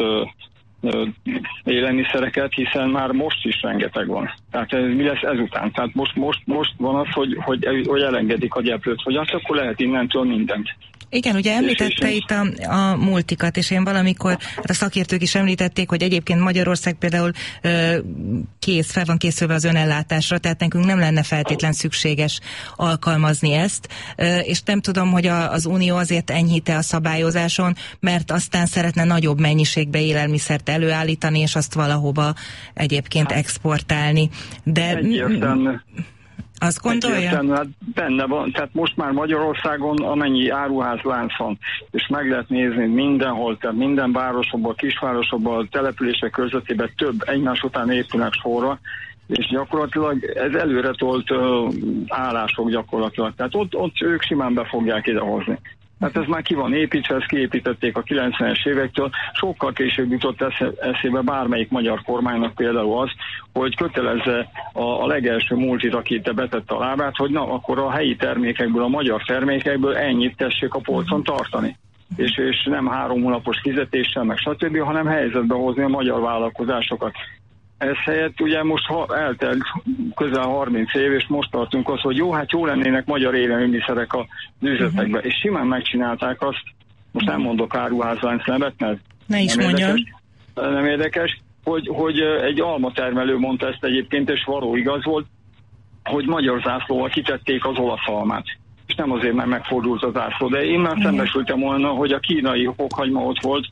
élelmiszereket, hiszen már most is rengeteg van. Tehát ez, mi lesz ezután? Tehát most, most, most van az, hogy, hogy, hogy elengedik a gyeplőt, hogy azt akkor lehet innentől mindent. Igen, ugye említette és, itt a, a multikat, és én valamikor, hát a szakértők is említették, hogy egyébként Magyarország például ö, kész, fel van készülve az önellátásra, tehát nekünk nem lenne feltétlen szükséges alkalmazni ezt, ö, és nem tudom, hogy a, az Unió azért enyhíte a szabályozáson, mert aztán szeretne nagyobb mennyiségbe élelmiszert előállítani, és azt valahova egyébként exportálni. De... Azt gondolja? Hát benne van, tehát most már Magyarországon amennyi áruházlánc van, és meg lehet nézni mindenhol, tehát minden városokban, kisvárosokban, települések közöttében több egymás után épülnek sorra, és gyakorlatilag ez előre tolt uh, állások gyakorlatilag, tehát ott, ott ők simán be fogják idehozni. Hát ez már ki van építve, ezt kiépítették a kilencvenes évektől, sokkal később jutott eszébe bármelyik magyar kormánynak például az, hogy kötelezze a, a legelső multit, aki itt betette a lábát, hogy na, akkor a helyi termékekből, a magyar termékekből ennyit tessék a polcon tartani. És, és nem három hónapos fizetéssel, meg stb., hanem helyzetbe hozni a magyar vállalkozásokat. Ez helyett ugye most ha eltelt közel harminc év, és most tartunk az, hogy jó, hát jó lennének magyar élelmiszerek az üzletekbe, és simán megcsinálták azt, most nem mondok áruházlánc nevet, mert ne is nem mondjam. Érdekes, nem érdekes, hogy, hogy egy almatermelő mondta ezt egyébként, és való igaz volt, hogy magyar zászlóval kitették az olasz almát. És nem azért, mert megfordult az zászló, de én már szembesültem volna, hogy a kínai fokhagyma ott volt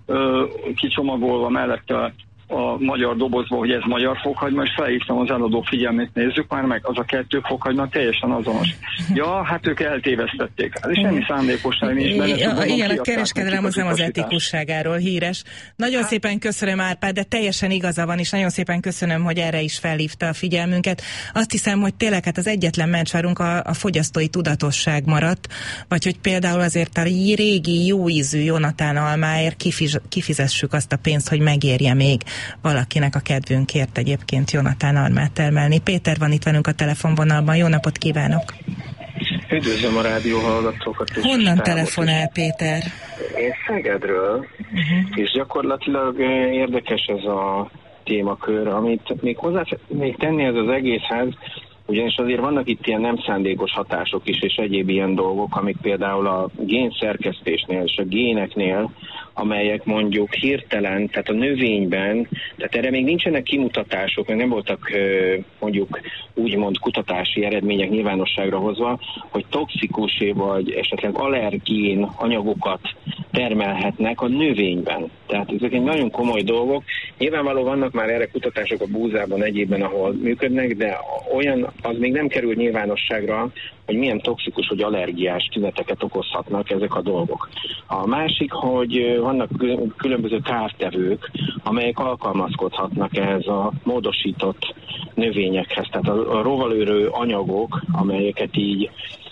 kicsomagolva mellette a magyar dobozba, hogy ez magyar fokhagyma, és felhívtam az eladó figyelmét, nézzük már meg, az a kettő fokhagyma teljesen azonos. Ja, hát ők eltévesztették. És semmi szándékosság nincs benne. Ja, igen, a kereskedelem az nem az etikusságáról híres. Nagyon hát, szépen köszönöm, Árpád, de teljesen igaza van, és nagyon szépen köszönöm, hogy erre is felhívta a figyelmünket. Azt hiszem, hogy tényleg hát az egyetlen mencsvárunk a, a fogyasztói tudatosság maradt, vagy hogy például azért a régi, jó ízű Jonathan almáért kifiz, kifizessük azt a pénzt, hogy megérje még valakinek a kedvünkért egyébként Jonathan almát termelni. Péter van itt velünk a telefonvonalban. Jó napot kívánok! Üdvözlöm a rádió hallgatókat! Honnan telefonál Péter? Én Szegedről, uh-huh. és gyakorlatilag érdekes ez a témakör, amit még hozzá még tenni ez az egészhez, ugyanis azért vannak itt ilyen nem szándékos hatások is, és egyéb ilyen dolgok, amik például a génszerkesztésnél és a géneknél, amelyek mondjuk hirtelen, tehát a növényben, tehát erre még nincsenek kimutatások, meg nem voltak mondjuk úgymond kutatási eredmények nyilvánosságra hozva, hogy toxikusé vagy esetleg allergén anyagokat termelhetnek a növényben. Tehát ezek egy nagyon komoly dolgok. Nyilvánvalóan vannak már erre kutatások a búzában, egyébben, ahol működnek, de olyan, az még nem kerül nyilvánosságra, hogy milyen toxikus vagy allergiás tüneteket okozhatnak ezek a dolgok. A másik, hogy vannak különböző kártevők, amelyek alkalmazkodhatnak ehhez a módosított növényekhez. Tehát a rovalőrő anyagok, amelyeket így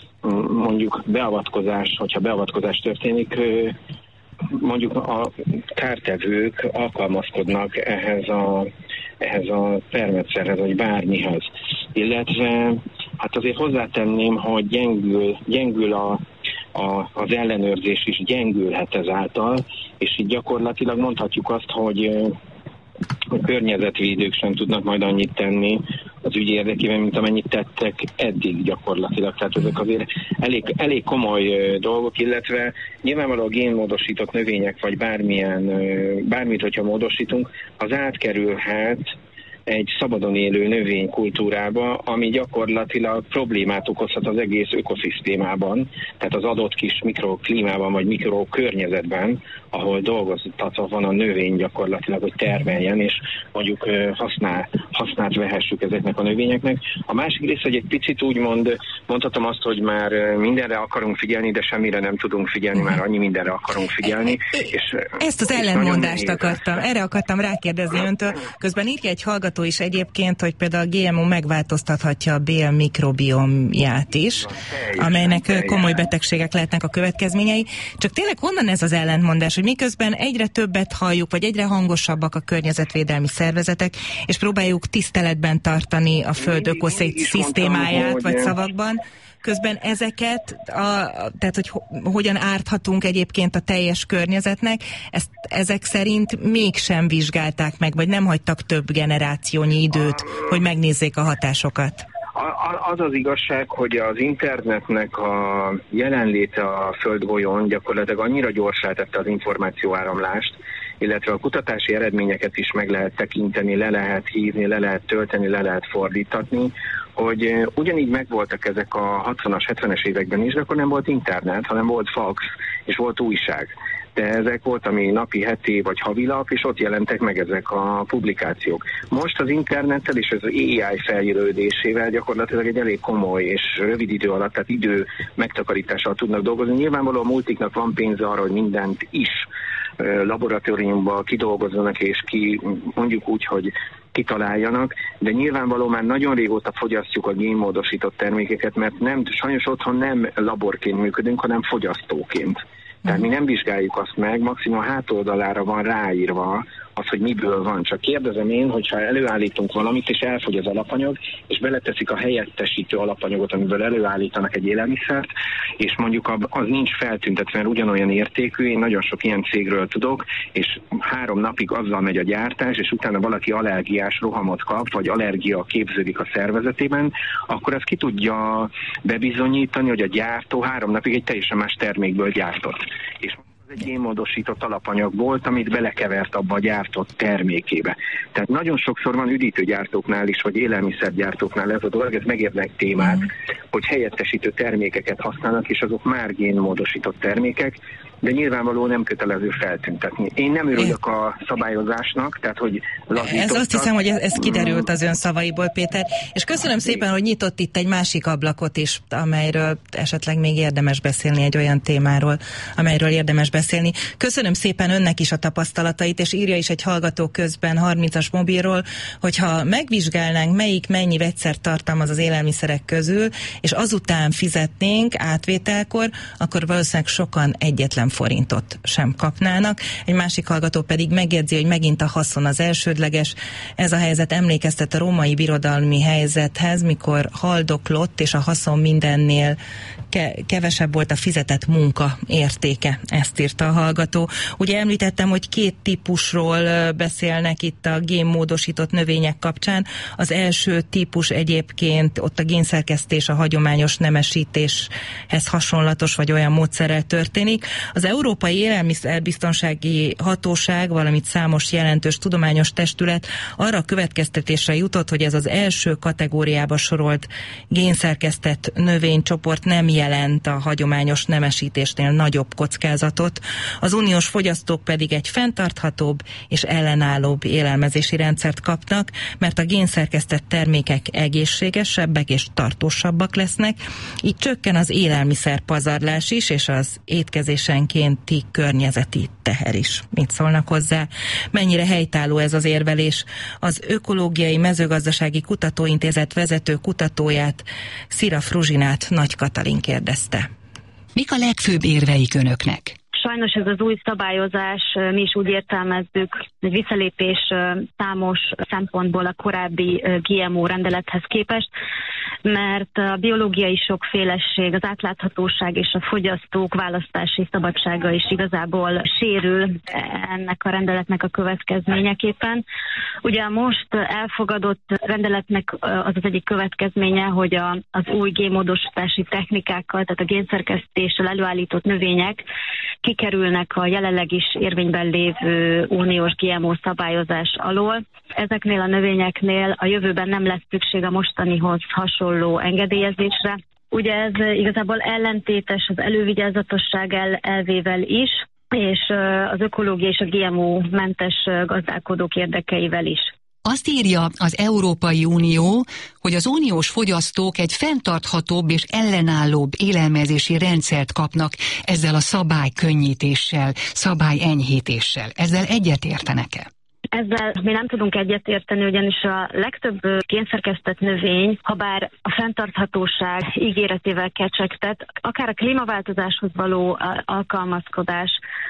mondjuk beavatkozás, hogyha beavatkozás történik, mondjuk a kártevők alkalmazkodnak ehhez a, ehhez a termetszerhez, vagy bármihez. Illetve hát azért hozzátenném, hogy gyengül, gyengül a, a, az ellenőrzés is gyengülhet ezáltal, és így gyakorlatilag mondhatjuk azt, hogy a környezetvédők sem tudnak majd annyit tenni az ügy érdekében, mint amennyit tettek eddig gyakorlatilag. Tehát ezek azért elég, elég komoly dolgok, illetve nyilvánvalóan a génmódosított növények, vagy bármilyen, bármit, hogyha módosítunk, az átkerülhet egy szabadon élő növénykultúrába, ami gyakorlatilag problémát okozhat az egész ökoszisztémában, tehát az adott kis mikroklímában vagy mikrokörnyezetben, ahol dolgoztatva van a növény gyakorlatilag, hogy termeljen, és mondjuk használ, hasznát vehessük ezeknek a növényeknek. A másik rész, hogy egy picit úgymond mondhatom azt, hogy már mindenre akarunk figyelni, de semmire nem tudunk figyelni, már annyi mindenre akarunk figyelni. És, Ezt az ellentmondást akartam, erre akartam rákérdezni öntől. Közben írja egy hallgató is egyébként, hogy például a gé em o megváltoztathatja a bél mikrobiomját is, amelynek komoly betegségek lehetnek a következményei. Csak tényleg honnan ez az ellentmondás, hogy miközben egyre többet halljuk, vagy egyre hangosabbak a környezetvédelmi szervezetek, és próbáljuk tiszteletben tartani a föld ökoszisztémáját, vagy szavakban, közben ezeket, a, tehát hogy hogyan árthatunk egyébként a teljes környezetnek, ezt ezek szerint mégsem vizsgálták meg, vagy nem hagytak több generációnyi időt, hogy megnézzék a hatásokat. Az az igazság, hogy az internetnek a jelenléte a földgolyón gyakorlatilag annyira gyorsá tette az információáramlást, illetve a kutatási eredményeket is meg lehet tekinteni, le lehet hívni, le lehet tölteni, le lehet fordítatni, hogy ugyanígy megvoltak ezek a hatvanas, hetvenes években is, de akkor nem volt internet, hanem volt fax és volt újság. de ezek volt, ami napi, heti vagy havilap, és ott jelentek meg ezek a publikációk. Most az internettel és az á i fejlődésével gyakorlatilag egy elég komoly és rövid idő alatt, tehát idő megtakarítással tudnak dolgozni. Nyilvánvalóan a multiknak van pénze arra, hogy mindent is laboratóriumban kidolgozzanak, és ki mondjuk úgy, hogy kitaláljanak, de nyilvánvalóan már nagyon régóta fogyasztjuk a génmódosított termékeket, mert nem, sajnos otthon nem laborként működünk, hanem fogyasztóként. Tehát mi nem vizsgáljuk azt meg, maximum a hátoldalára van ráírva az, hogy miből van. Csak kérdezem én, hogyha előállítunk valamit, és elfogy az alapanyag, és beleteszik a helyettesítő alapanyagot, amiből előállítanak egy élelmiszert, és mondjuk az nincs feltüntetve, mert ugyanolyan értékű, én nagyon sok ilyen cégről tudok, és három napig azzal megy a gyártás, és utána valaki allergiás rohamot kap, vagy allergia képződik a szervezetében, akkor ezt ki tudja bebizonyítani, hogy a gyártó három napig egy teljesen más termékből gyártott. És egy génmódosított alapanyag volt, amit belekevert abba a gyártott termékébe. Tehát nagyon sokszor van üdítőgyártóknál is, vagy élelmiszergyártóknál ez a dolog, ez megérnek témát, mm. hogy helyettesítő termékeket használnak, és azok már génmódosított termékek, de nyilvánvalóan nem kötelező feltüntetni. Én nem örülök a szabályozásnak, tehát hogy lazítottak. Ez azt hiszem, hogy ez kiderült az ön szavaiból, Péter, és köszönöm szépen, hogy nyitott itt egy másik ablakot is, amelyről esetleg még érdemes beszélni, egy olyan témáról, amelyről érdemes beszélni. Köszönöm szépen önnek is a tapasztalatait, és írja is egy hallgató közben harmincas mobilról, hogyha megvizsgálnánk, melyik mennyi vegyszert tartalmaz az élelmiszerek közül, és azután fizetnénk átvételkor, akkor valószínűleg sokan egyetlen forintot sem kapnának. Egy másik hallgató pedig megjegyzi, hogy megint a haszon az elsődleges. Ez a helyzet emlékeztet a római birodalmi helyzethez, mikor haldoklott, és a haszon mindennél ke- kevesebb volt a fizetett munka értéke. Ezt írta a hallgató. Ugye említettem, hogy két típusról beszélnek itt a génmódosított növények kapcsán. Az első típus egyébként ott a génszerkesztés a hagyományos nemesítéshez hasonlatos, vagy olyan módszerrel történik. Az Európai Élelmiszerbiztonsági Hatóság, valamint számos jelentős tudományos testület arra a következtetésre jutott, hogy ez az első kategóriába sorolt génszerkesztett növénycsoport nem jelent a hagyományos nemesítésnél nagyobb kockázatot. Az uniós fogyasztók pedig egy fenntarthatóbb és ellenállóbb élelmezési rendszert kapnak, mert a génszerkesztett termékek egészségesebbek és tartósabbak lesznek. Így csökken az élelmiszer pazarlás is, és az étkezésenkénti környezeti teher is. Mit szólnak hozzá? Mennyire helytálló ez az érvelés? Az Ökológiai Mezőgazdasági Kutatóintézet vezető kutatóját, Szira Fruzsinát Nagy Katalin kérdezte. Mik a legfőbb érveik önöknek? Sajnos ez az új szabályozás, mi is úgy értelmezzük, egy visszalépés számos szempontból a korábbi gé em o rendelethez képest, mert a biológiai sokféleség, az átláthatóság és a fogyasztók választási szabadsága is igazából sérül ennek a rendeletnek a következményeképpen. Ugye most elfogadott rendeletnek az az egyik következménye, hogy a, az új génmódosítási technikákkal, tehát a génszerkesztéssel előállított növények kikerülnek a jelenleg is érvényben lévő uniós gé em o szabályozás alól. Ezeknél a növényeknél a jövőben nem lesz szükség a mostanihoz hasonló engedélyezésre. Ugye ez igazából ellentétes az elővigyázatosság el, elvével is, és az ökológia és a gé em o mentes gazdálkodók érdekeivel is. Azt írja az Európai Unió, hogy az uniós fogyasztók egy fenntarthatóbb és ellenállóbb élelmezési rendszert kapnak ezzel a szabálykönnyítéssel, szabályenyhítéssel. Ezzel egyetértenek-e? Ezzel mi nem tudunk egyetérteni, ugyanis a legtöbb génszerkesztett növény, habár a fenntarthatóság ígéretével kecsegtet, akár a klímaváltozáshoz való alkalmazkodás,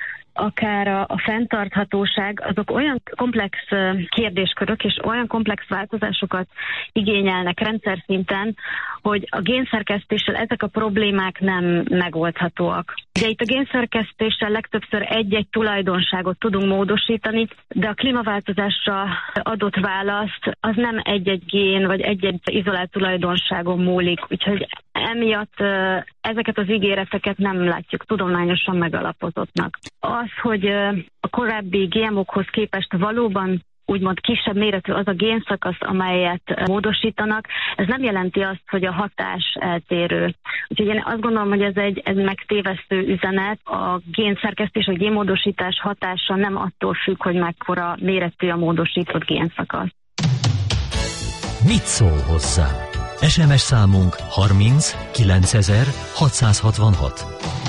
akár a, a fenntarthatóság, azok olyan komplex kérdéskörök és olyan komplex változásokat igényelnek rendszer szinten, hogy a génszerkesztéssel ezek a problémák nem megoldhatóak. Ugye itt a génszerkesztéssel legtöbbször egy-egy tulajdonságot tudunk módosítani, de a klímaváltozásra adott választ az nem egy-egy gén vagy egy-egy izolált tulajdonságon múlik, úgyhogy emiatt ezeket az ígéreteket nem látjuk tudományosan megalapozottnak. Az, hogy a korábbi gé em okhoz képest valóban úgymond kisebb méretű az a génszakasz, amelyet módosítanak, ez nem jelenti azt, hogy a hatás eltérő. Úgyhogy én azt gondolom, hogy ez egy ez megtévesztő üzenet. A génszerkesztés, a génmódosítás hatása nem attól függ, hogy mekkora méretű a módosított génszakasz. Mit szól hozzá? es em es számunk harminc kilencezer hatszázhatvanhat.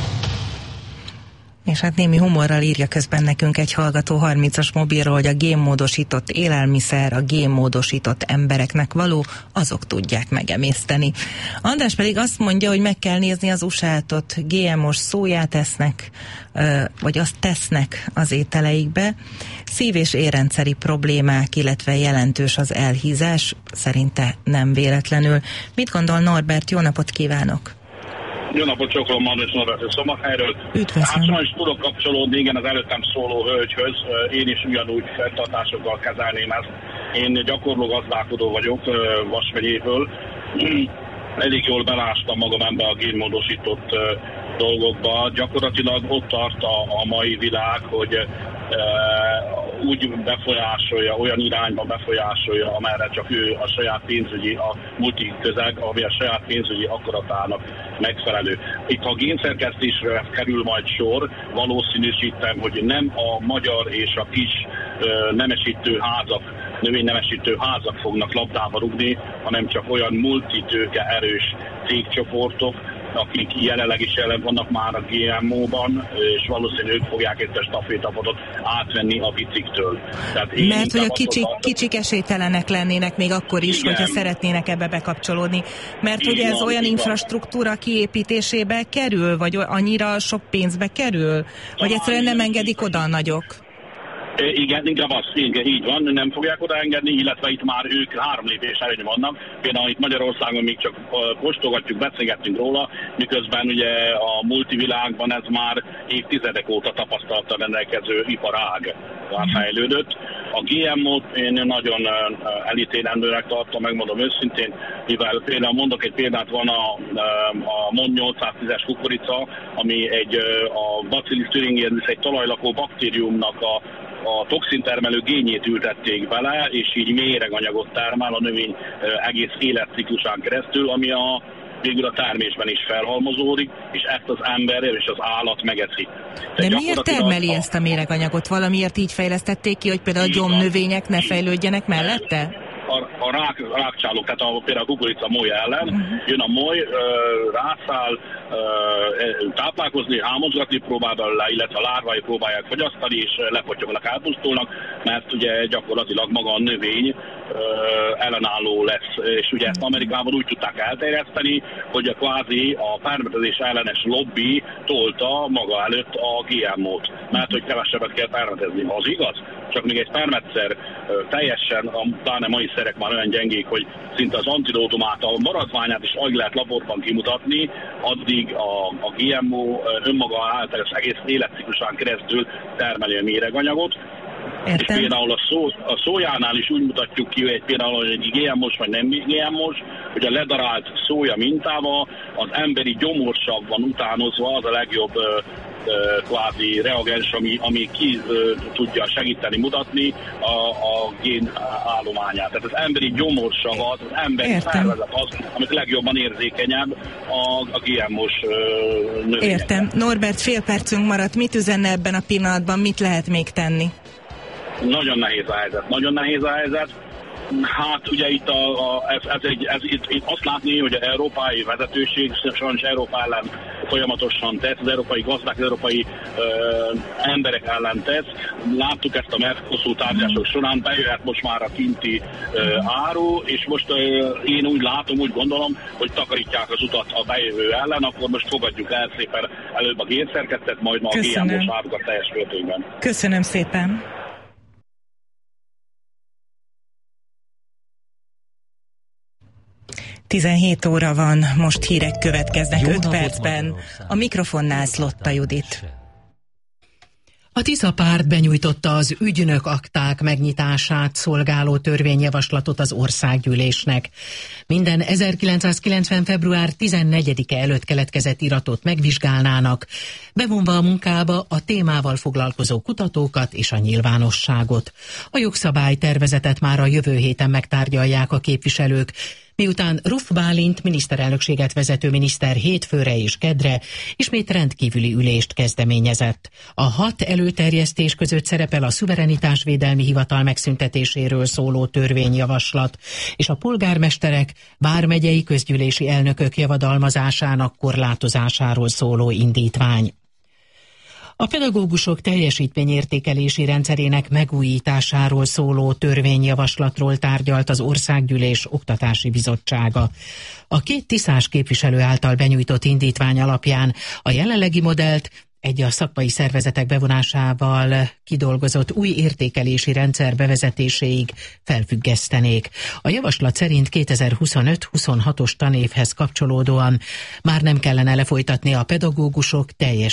És hát némi humorral írja közben nekünk egy hallgató harmincas mobilról, hogy a génmódosított élelmiszer a génmódosított embereknek való, azok tudják megemészteni. András pedig azt mondja, hogy meg kell nézni az usátot, gé em os szóját esznek, vagy azt tesznek az ételeikbe. Szív- és érrendszeri problémák, illetve jelentős az elhízás, szerinte nem véletlenül. Mit gondol Norbert? Jó napot kívánok! Jó napot, Csokolom Manus Norbert Szombathelyről. Üdvözlöm. Hát sajnos tudok kapcsolódni, igen, az előttem szóló hölgyhöz. Én is ugyanúgy fenntartásokkal kezelném ezt. Én gyakorló gazdálkodó vagyok Vas megyéből. Elég jól belástam magam ebbe a génmódosított dolgokba. Gyakorlatilag ott tart a, a mai világ, hogy Uh, úgy befolyásolja, olyan irányba befolyásolja, amerre csak ő a saját pénzügyi, a multi közeg, ami a saját pénzügyi akaratának megfelelő. Itt ha a génszerkesztésre kerül majd sor, valószínűsítem, hogy nem a magyar és a kis uh, nemesítő házak, növénynemesítő házak fognak labdába rugni, hanem csak olyan multitőke erős cégcsoportok, akik jelenleg is jelen vannak már a gé em ó-ban, és valószínűleg ők fogják itt a stafétapadot átvenni a biciktől. Mert hogy a kicsik, kicsik esélytelenek lennének még akkor is, igen, hogyha szeretnének ebbe bekapcsolódni. Mert hogy ez van, olyan infrastruktúra kiépítésébe kerül, vagy annyira sok pénzbe kerül, vagy egyszerűen nem engedik oda a nagyok? Igen, inkább az, igen, így van, nem fogják odaengedni, illetve itt már ők három lépés előny vannak. Például itt Magyarországon még csak kóstolgatjuk, beszélgettünk róla, miközben ugye a multivilágban ez már évtizedek óta tapasztalattal rendelkező iparág már fejlődött. A gé em ó-t én nagyon elítélendőnek tartom, megmondom őszintén, mivel például mondok egy példát, van a, a MON nyolcszáztízes kukorica, ami egy a Bacillus thuringiensis, egy talajlakó baktériumnak a a toxintermelő gényét ültették bele, és így méreganyagot termel a növény egész életciklusán keresztül, ami a végül a termésben is felhalmozódik, és ezt az ember és az állat megeszi. De, De miért termeli a... ezt a méreganyagot? Valamiért így fejlesztették ki, hogy például a gyomnövények ne fejlődjenek mellette? A, a, rák, a rákcsálók, tehát a, például a kukorica moly ellen, uh-huh. jön a moly, ö, rászáll, ö, táplálkozni, hámozgatni próbál belőle, illetve a lárvái próbálják fogyasztani, és lepotyognak, elpusztulnak, mert ugye gyakorlatilag maga a növény ö, ellenálló lesz. És ugye ezt Amerikában úgy tudták elterjeszteni, hogy a kvázi a permetezés ellenes lobby tolta maga előtt a gé em ó-t, mert hogy kevesebbet kell permetezni. Az igaz? Csak még egy permetszer teljesen, pláne mai szerek már olyan gyengék, hogy szinte az antidótumát, a maradványát is alig lehet laborban kimutatni, addig a, a gé em ó önmaga által az egész életciklusán keresztül termeli a méreganyagot. Értem. És például a, szó, a szójánál is úgy mutatjuk ki, hogy egy például egy gé em ó-s vagy nem gé em ó-s, hogy a ledarált szója mintával az emberi gyomorsav van utánozva, az a legjobb kvázi reagens, ami, ami ki uh, tudja segíteni, mutatni a, a gén állományát. Tehát az emberi gyomorsavat, az emberi Értem. szervezet az, amit legjobban érzékenyebb a, a gé em ó-s uh, növények. Értem. Norbert, fél percünk maradt. Mit üzenne ebben a pillanatban? Mit lehet még tenni? Nagyon nehéz a helyzet. Nagyon nehéz a helyzet. Hát ugye itt a, a, ez, ez egy, ez, itt, itt azt látni, hogy az európai vezetőség sajnos Európa ellen folyamatosan tesz, az európai gazdák, az európai ö, emberek ellen tesz. Láttuk ezt a Mercosur tárgyalások során, bejöhet most már a kinti ö, áru, és most ö, én úgy látom, úgy gondolom, hogy takarítják az utat a bejövő ellen, akkor most fogadjuk el szépen előbb a génszerkesztet, majd ma a gé em ó-s árukat teljes mértékben. Köszönöm szépen! tizenhét óra van, most hírek következnek öt percben. A mikrofonnál Szlotta Judit. A Tisza párt benyújtotta az ügynök akták megnyitását szolgáló törvényjavaslatot az országgyűlésnek. Minden ezerkilencszázkilencven. február tizennegyedike előtt keletkezett iratot megvizsgálnának, bevonva a munkába a témával foglalkozó kutatókat és a nyilvánosságot. A jogszabálytervezetet már a jövő héten megtárgyalják a képviselők, miután Ruff Bálint miniszterelnökséget vezető miniszter hétfőre és kedre ismét rendkívüli ülést kezdeményezett. A hat előterjesztés között szerepel a szuverenitásvédelmi hivatal megszüntetéséről szóló törvényjavaslat, és a polgármesterek, vármegyei közgyűlési elnökök javadalmazásának korlátozásáról szóló indítvány. A pedagógusok teljesítményértékelési rendszerének megújításáról szóló törvényjavaslatról tárgyalt az Országgyűlés Oktatási Bizottsága. A két tiszás képviselő által benyújtott indítvány alapján a jelenlegi modellt egy a szakmai szervezetek bevonásával kidolgozott új értékelési rendszer bevezetéséig felfüggesztenék. A javaslat szerint kétezer-huszonöt-huszonhatos tanévhez kapcsolódóan már nem kellene lefolytatni a pedagógusok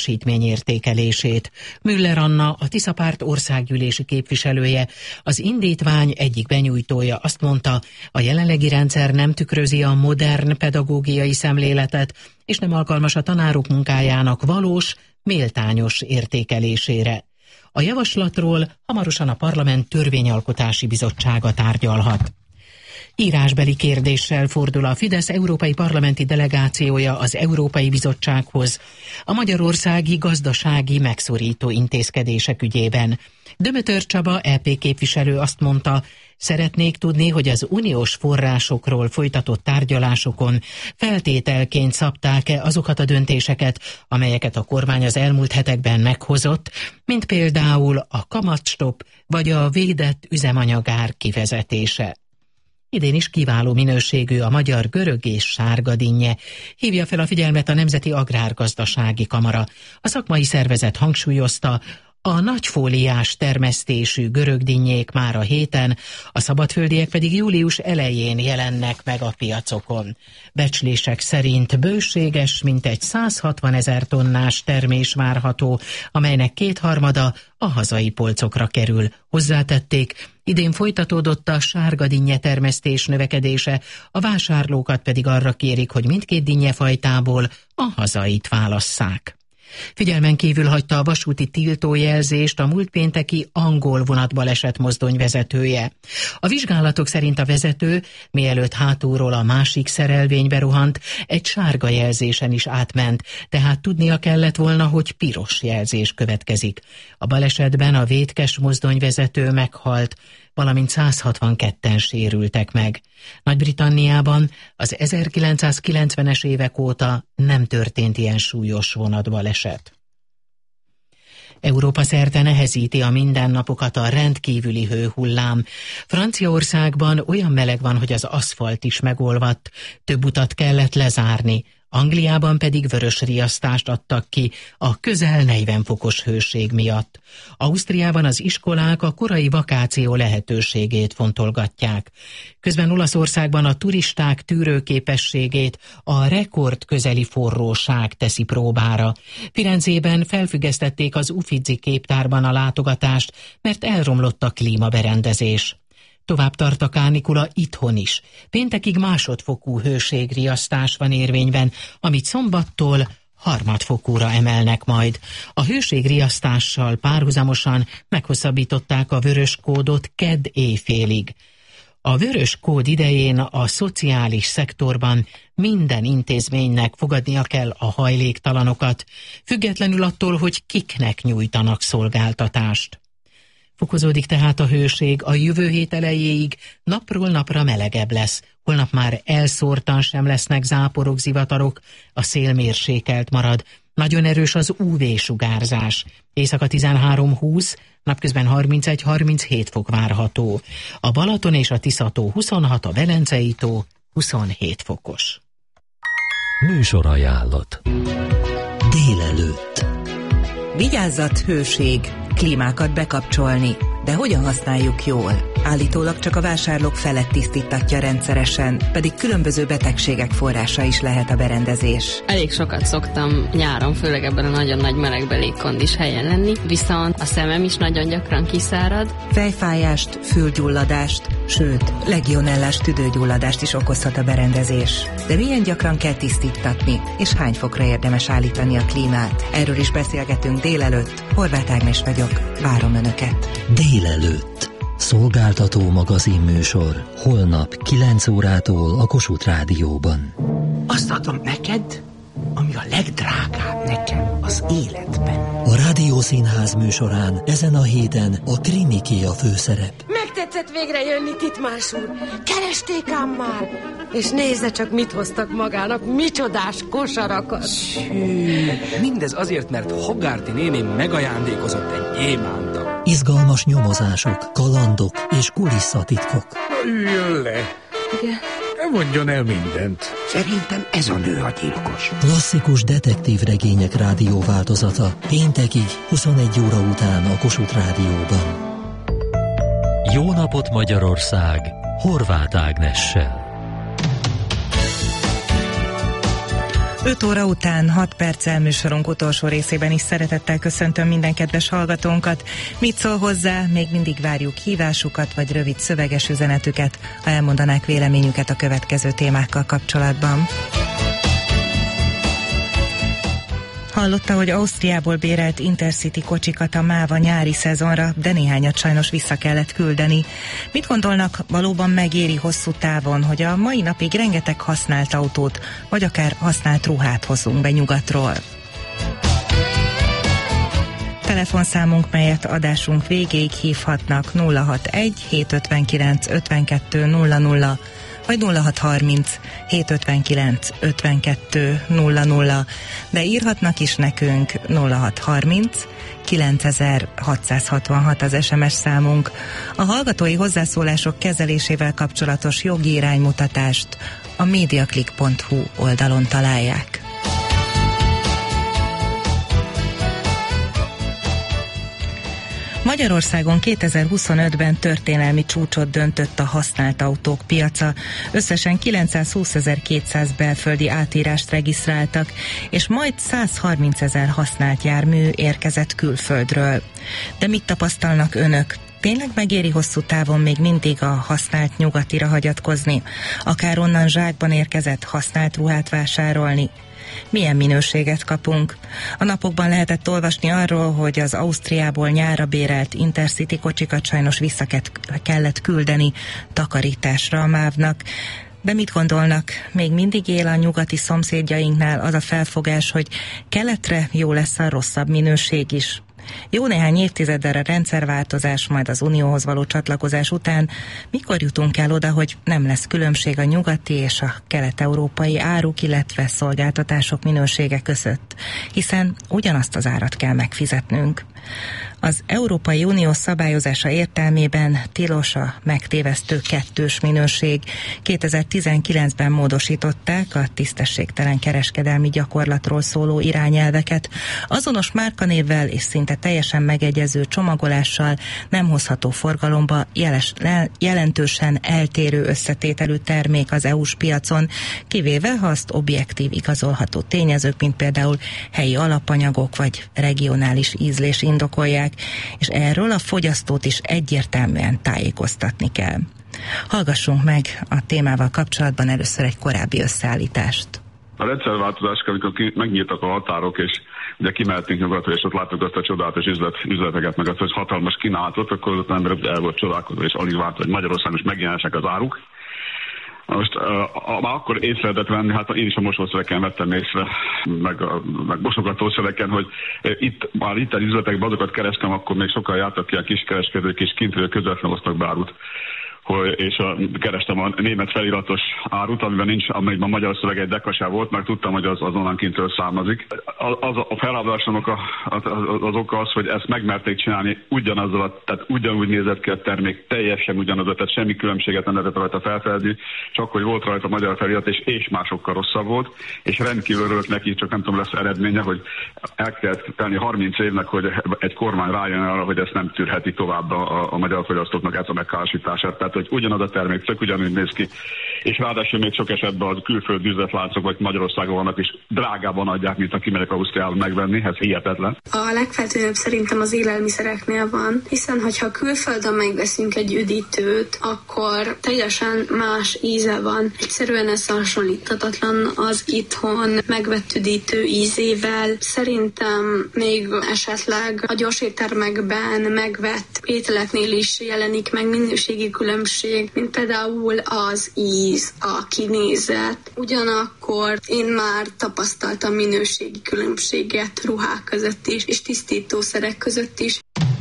teljesítményértékelését. Müller Anna, a Tisza párt országgyűlési képviselője, az indítvány egyik benyújtója azt mondta, a jelenlegi rendszer nem tükrözi a modern pedagógiai szemléletet, és nem alkalmas a tanárok munkájának valós, méltányos értékelésére. A javaslatról hamarosan a Parlament Törvényalkotási Bizottsága tárgyalhat. Írásbeli kérdéssel fordul a Fidesz európai parlamenti delegációja az Európai Bizottsághoz a magyarországi gazdasági megszorító intézkedések ügyében. Dömötör Csaba é pé képviselő azt mondta, szeretnék tudni, hogy az uniós forrásokról folytatott tárgyalásokon feltételként szabták-e azokat a döntéseket, amelyeket a kormány az elmúlt hetekben meghozott, mint például a kamatstop vagy a védett üzemanyagár kivezetése. Idén is kiváló minőségű a magyar görög és sárga dinnye, hívja fel a figyelmet a Nemzeti Agrárgazdasági Kamara. A szakmai szervezet hangsúlyozta, a nagyfóliás termesztésű görög dinnyék már a héten, a szabadföldiek pedig július elején jelennek meg a piacokon. Becslések szerint bőséges, mintegy száz hatvan ezer tonnás termés várható, amelynek kétharmada a hazai polcokra kerül. Hozzátették, idén folytatódott a sárga dinnye termesztés növekedése, a vásárlókat pedig arra kérik, hogy mindkét dinnyefajtából a hazait válasszák. Figyelmen kívül hagyta a vasúti tiltójelzést a múlt pénteki angol vonatbaleset mozdony vezetője. A vizsgálatok szerint a vezető, mielőtt hátulról a másik szerelvénybe rohant, egy sárga jelzésen is átment, tehát tudnia kellett volna, hogy piros jelzés következik. A balesetben a vétkes mozdonyvezető meghalt, valamint száz hatvanketten sérültek meg. Nagy-Britanniában az ezerkilencszázkilencvenes évek óta nem történt ilyen súlyos vonatbaleset. Európa szerte nehezíti a mindennapokat a rendkívüli hőhullám. Franciaországban olyan meleg van, hogy az aszfalt is megolvadt, több utat kellett lezárni. Angliában pedig vörös riasztást adtak ki a közel negyven fokos hőség miatt. Ausztriában az iskolák a korai vakáció lehetőségét fontolgatják. Közben Olaszországban a turisták tűrőképességét a rekord közeli forróság teszi próbára. Firenzében felfüggesztették az Uffizi képtárban a látogatást, mert elromlott a klímaberendezés. Tovább tart a kánikula itthon is. Péntekig másodfokú hőségriasztás van érvényben, amit szombattól harmadfokúra emelnek majd. A hőségriasztással párhuzamosan meghosszabbították a vörös kódot kedd éjfélig. A vörös kód idején a szociális szektorban minden intézménynek fogadnia kell a hajléktalanokat, függetlenül attól, hogy kiknek nyújtanak szolgáltatást. Fokozódik tehát a hőség, a jövő hét elejéig napról napra melegebb lesz. Holnap már elszórtan sem lesznek záporok, zivatarok, a szél mérsékelt marad. Nagyon erős az ú vé-sugárzás. Éjszaka tizenhárom húsz, napközben harmincegy harminchét fok várható. A Balaton és a Tisza-tó huszonhat, a Velencei tó huszonhét fokos. Műsorajánlat. Délelőtt. Vigyázzat, hőség, klímákat bekapcsolni, de hogyan használjuk jól? Állítólag csak a vásárlók felett tisztítatja rendszeresen, pedig különböző betegségek forrása is lehet a berendezés. Elég sokat szoktam nyáron, főleg ebben a nagyon nagy melegbe légkondis helyen lenni, viszont a szemem is nagyon gyakran kiszárad. Fejfájást, fülgyulladást, sőt, legionellás tüdőgyulladást is okozhat a berendezés. De milyen gyakran kell tisztítatni, és hány fokra érdemes állítani a klímát? Erről is beszélgetünk délelőtt. Horváth Ágnes vagyok, várom Önöket. Délelőtt. Szolgáltató magazinműsor. Holnap kilenc órától a Kossuth Rádióban. Azt adom neked, ami a legdrágább nekem az életben. A Rádiószínház műsorán ezen a héten a krimiké a főszerep. Megtetszett végre jönni, Titmás úr. Keresték ám már. És nézze csak, mit hoztak magának, micsodás kosarakat. Szű, mindez azért, mert Hogarty néném megajándékozott egy gyémántot. Izgalmas nyomozások, kalandok és kulisszatitkok. Üljön le. Igen. Mondjon el mindent. Szerintem ez a nő a gyilkos. Klasszikus detektív regények rádióváltozata. Péntekig, huszonegy óra után a Kossuth Rádióban. Jó napot Magyarország! Horváth Ágnessel. öt óra után hat perccel műsorunk utolsó részében is szeretettel köszöntöm minden kedves hallgatónkat. Mit szól hozzá? Még mindig várjuk hívásukat, vagy rövid szöveges üzenetüket, ha elmondanák véleményüket a következő témákkal kapcsolatban. Hallotta, hogy Ausztriából bérelt Intercity kocsikat a MÁV a nyári szezonra, de néhányat sajnos vissza kellett küldeni. Mit gondolnak, valóban megéri hosszú távon, hogy a mai napig rengeteg használt autót, vagy akár használt ruhát hozzunk be nyugatról? Telefonszámunk, melyet adásunk végéig hívhatnak nulla hatvanegy hétszázötvenkilenc ötvenkettő nulla nulla vagy nulla hatszázharminc hétszázötvenkilenc ötvenkettő nulla nulla, de írhatnak is nekünk nulla hatszázharminc kilencezer-hatszázhatvanhat az es em es számunk. A hallgatói hozzászólások kezelésével kapcsolatos jogi iránymutatást a mediaclick pont hu oldalon találják. Magyarországon kétezer-huszonötben történelmi csúcsot döntött a használt autók piaca. Összesen kilencszázhúszezer-kétszáz belföldi átírást regisztráltak, és majd százharmincezer használt jármű érkezett külföldről. De mit tapasztalnak önök? Tényleg megéri hosszú távon még mindig a használt nyugatira hagyatkozni? Akár onnan zsákban érkezett használt ruhát vásárolni? Milyen minőséget kapunk? A napokban lehetett olvasni arról, hogy az Ausztriából nyárra bérelt Intercity kocsikat sajnos vissza kellett küldeni takarításra a mávnak. De mit gondolnak? Még mindig él a nyugati szomszédjainknál az a felfogás, hogy keletre jó lesz a rosszabb minőség is. Jó néhány évtizeddel a rendszerváltozás, majd az Unióhoz való csatlakozás után mikor jutunk el oda, hogy nem lesz különbség a nyugati és a kelet-európai áruk, illetve szolgáltatások minősége között, hiszen ugyanazt az árat kell megfizetnünk. Az Európai Unió szabályozása értelmében tilos a megtévesztő kettős minőség. kétezer-tizenkilencben módosították a tisztességtelen kereskedelmi gyakorlatról szóló irányelveket. Azonos márkanévvel és szinte teljesen megegyező csomagolással nem hozható forgalomba jeles, jelentősen eltérő összetételű termék az é u-s piacon, kivéve ha azt objektív igazolható tényezők, mint például helyi alapanyagok vagy regionális ízlés indokolják, és erről a fogyasztót is egyértelműen tájékoztatni kell. Hallgassunk meg a témával kapcsolatban először egy korábbi összeállítást. A rendszerváltozás, amikor megnyíltak a határok, és ugye kimehetünk nyugatra, és ott láttuk azt a csodálatos üzlet, üzleteket, meg azt, hogy hatalmas kínálatot, akkor az ember el volt csodálkozva, és alig várt, hogy Magyarországon is megjelennek az áruk. Most uh, már akkor észre lehetett venni, hát én is a mosószereken vettem észre, meg, a, meg mosogatószereken, hogy uh, itt már itt az üzletekben azokat kerestem, akkor még sokkal jártak ilyen kiskereskedők, és kintről közvetlenül hoztak be árut. Hogy, és a, kerestem a német feliratos árut, amiben nincs, amelyben magyar szöveg egy deka se volt, mert tudtam, hogy az, az onnan kintől származik. Az a felháborodásomnak a, az, az oka az, hogy ezt megmerték csinálni ugyanazzal, tehát ugyanúgy nézett ki a termék, teljesen ugyanaz, tehát semmi különbséget nem lehetett rajta felfedezni, csak hogy volt rajta magyar felirat, és, és már sokkal rosszabb volt, és rendkívül örülök neki, csak nem tudom, lesz eredménye, hogy el kell tenni harminc évnek, hogy egy kormány rájön arra, hogy ezt nem tűrheti tovább a, a magyar fogyasztóknak ezt a megkárosítását. Tehát, hogy ugyanaz a termék, csak ugyanúgy néz ki, és ráadásul még sok esetben a külföldi üzletláncok, vagy Magyarországon vannak, és drágában adják, mint a kimegyek Ausztriába megvenni, ez hihetetlen. A legfeltőnőbb szerintem az élelmiszereknél van, hiszen hogyha külföldön megveszünk egy üdítőt, akkor teljesen más íze van. Egyszerűen összehasonlíthatatlan az itthon megvett üdítő ízével. Szerintem még esetleg a gyorséttermekben megvett ételeknél is jelenik meg minőségi különbség, mint például az íz, a kinézet. Ugyanakkor én már tapasztaltam minőségi különbséget ruhák között is, és tisztítószerek között is.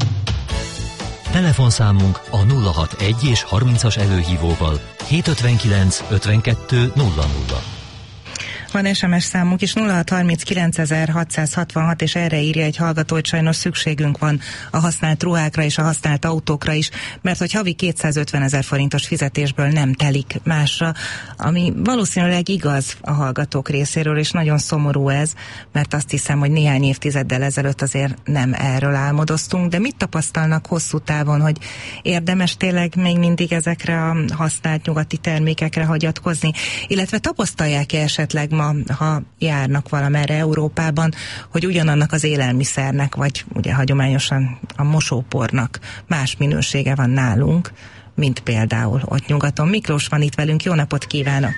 Telefonszámunk a nulla hatvanegy és harmincas előhívóval hétszázötvenkilenc ötvenkettő nulla nulla. Van es em es számunk is nulla hatszázharminckilencezer-hatszázhatvanhat, és erre írja egy hallgató, hogy sajnos szükségünk van a használt ruhákra és a használt autókra is, mert hogy havi kétszázötvenezer forintos fizetésből nem telik másra, ami valószínűleg igaz a hallgatók részéről, és nagyon szomorú ez, mert azt hiszem, hogy néhány évtizeddel ezelőtt azért nem erről álmodoztunk, de mit tapasztalnak hosszú távon, hogy érdemes tényleg még mindig ezekre a használt nyugati termékekre hagyatkozni, illetve tapasztalják-e esetleg ma, ha járnak valamerre Európában, hogy ugyanannak az élelmiszernek, vagy ugye hagyományosan a mosópornak más minősége van nálunk, mint például ott nyugaton. Miklós van itt velünk, jó napot kívánok!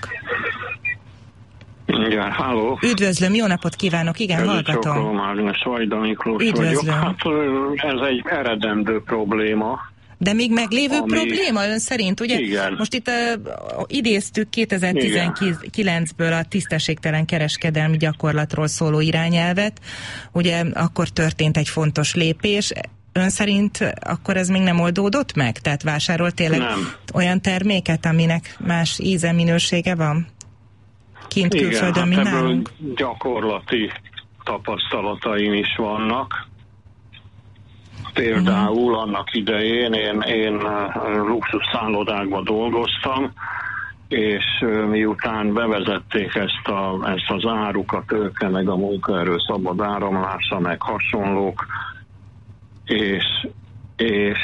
Igen, halló! Üdvözlöm, jó napot kívánok, igen, ez hallgatom. Csokó Mágnes, Vajda Miklós Üdvözlöm. vagyok. Hát ez egy eredendő probléma. De még meglévő ami... probléma ön szerint, ugye? Igen. Most itt uh, idéztük kétezer-tizenkilencből a tisztességtelen kereskedelmi gyakorlatról szóló irányelvet, ugye akkor történt egy fontos lépés. Ön szerint akkor ez még nem oldódott meg? Tehát vásárol tényleg nem. olyan terméket, aminek más íze, minősége van? Kint igen, külföldön, hát mint nálunk? gyakorlati tapasztalataim is vannak. Például annak idején én, én luxus szállodákban dolgoztam, és miután bevezették ezt, a, ezt az áruk, a tőke, meg a munkaerő szabad áramlása, meg hasonlók, és, és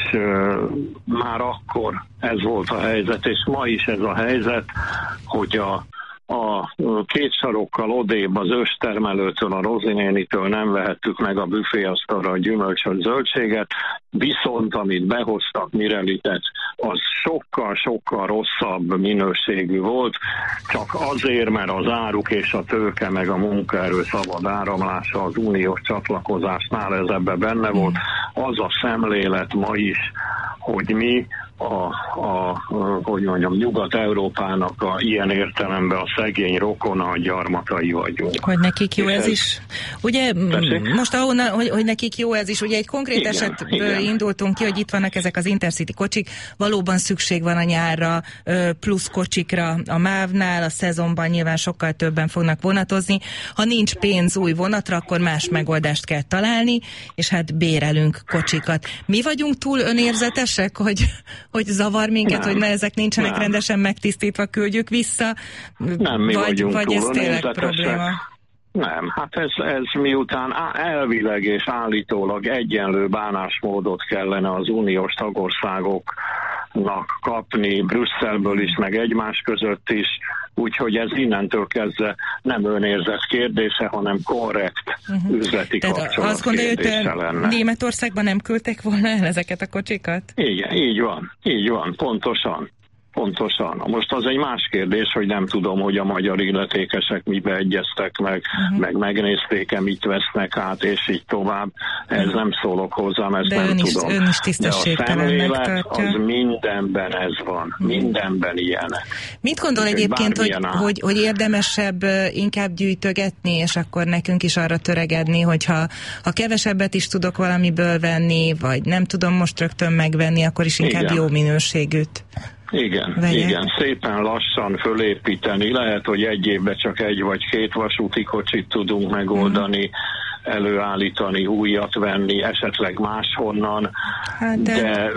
már akkor ez volt a helyzet, és ma is ez a helyzet, hogy a A két sarokkal odébb az őstermelőtől, a Rozinénitől nem vehettük meg a büféasztalra a gyümölcsöt, zöldséget, viszont amit behoztak Mirelitet, az sokkal-sokkal rosszabb minőségű volt, csak azért, mert az áruk és a tőke meg a munkaerő szabad áramlása az uniós csatlakozásnál ez ebben benne volt. Az a szemlélet ma is, hogy mi A, a, hogy mondjam, Nyugat-Európának a ilyen értelemben a szegény rokona, a gyarmatai vagyunk. Hogy nekik jó ez, ez is. Ugye tessék? Most ahonnan, hogy, hogy nekik jó ez is, ugye egy konkrét igen, esetből igen. indultunk ki, hogy itt vannak ezek az Intercity kocsik, valóban szükség van a nyárra, plusz kocsikra a mávnál, a szezonban nyilván sokkal többen fognak vonatozni. Ha nincs pénz új vonatra, akkor más megoldást kell találni, és hát bérelünk kocsikat. Mi vagyunk túl önérzetesek, hogy hogy zavar minket, nem, hogy ne ezek nincsenek nem. rendesen megtisztítva, küldjük vissza? Nem, mi vagy, vagyunk vagy ez tényleg probléma? Nem, hát ez, ez miután elvileg és állítólag egyenlő bánásmódot kellene az uniós tagországoknak kapni, Brüsszelből is, meg egymás között is, úgyhogy ez innentől kezdve nem önérzet kérdése, hanem korrekt uh-huh. üzleti Tehát kapcsolat azt gondolja, kérdése hogy lenne. Németországban nem küldtek volna el ezeket a kocsikat? Igen, így van, így van, pontosan. Pontosan. Most az egy más kérdés, hogy nem tudom, hogy a magyar illetékesek mibe egyeztek meg, uh-huh. meg megnézték-e, mit vesznek át, és így tovább. Ez uh-huh. nem szólok hozzám, ezt de nem ön is, tudom. Ön is de a szemlélet az mindenben ez van. Uh-huh. Mindenben ilyen. Mit gondol úgy, egyébként, hogy, hogy, hogy érdemesebb inkább gyűjtögetni, és akkor nekünk is arra töregedni, hogyha ha kevesebbet is tudok valamiből venni, vagy nem tudom most rögtön megvenni, akkor is inkább igen. jó minőségűt? Igen, vegye. igen, szépen lassan fölépíteni. Lehet, hogy egy évben csak egy vagy két vasúti kocsit tudunk megoldani, mm. előállítani, újat venni, esetleg máshonnan, hát de, de,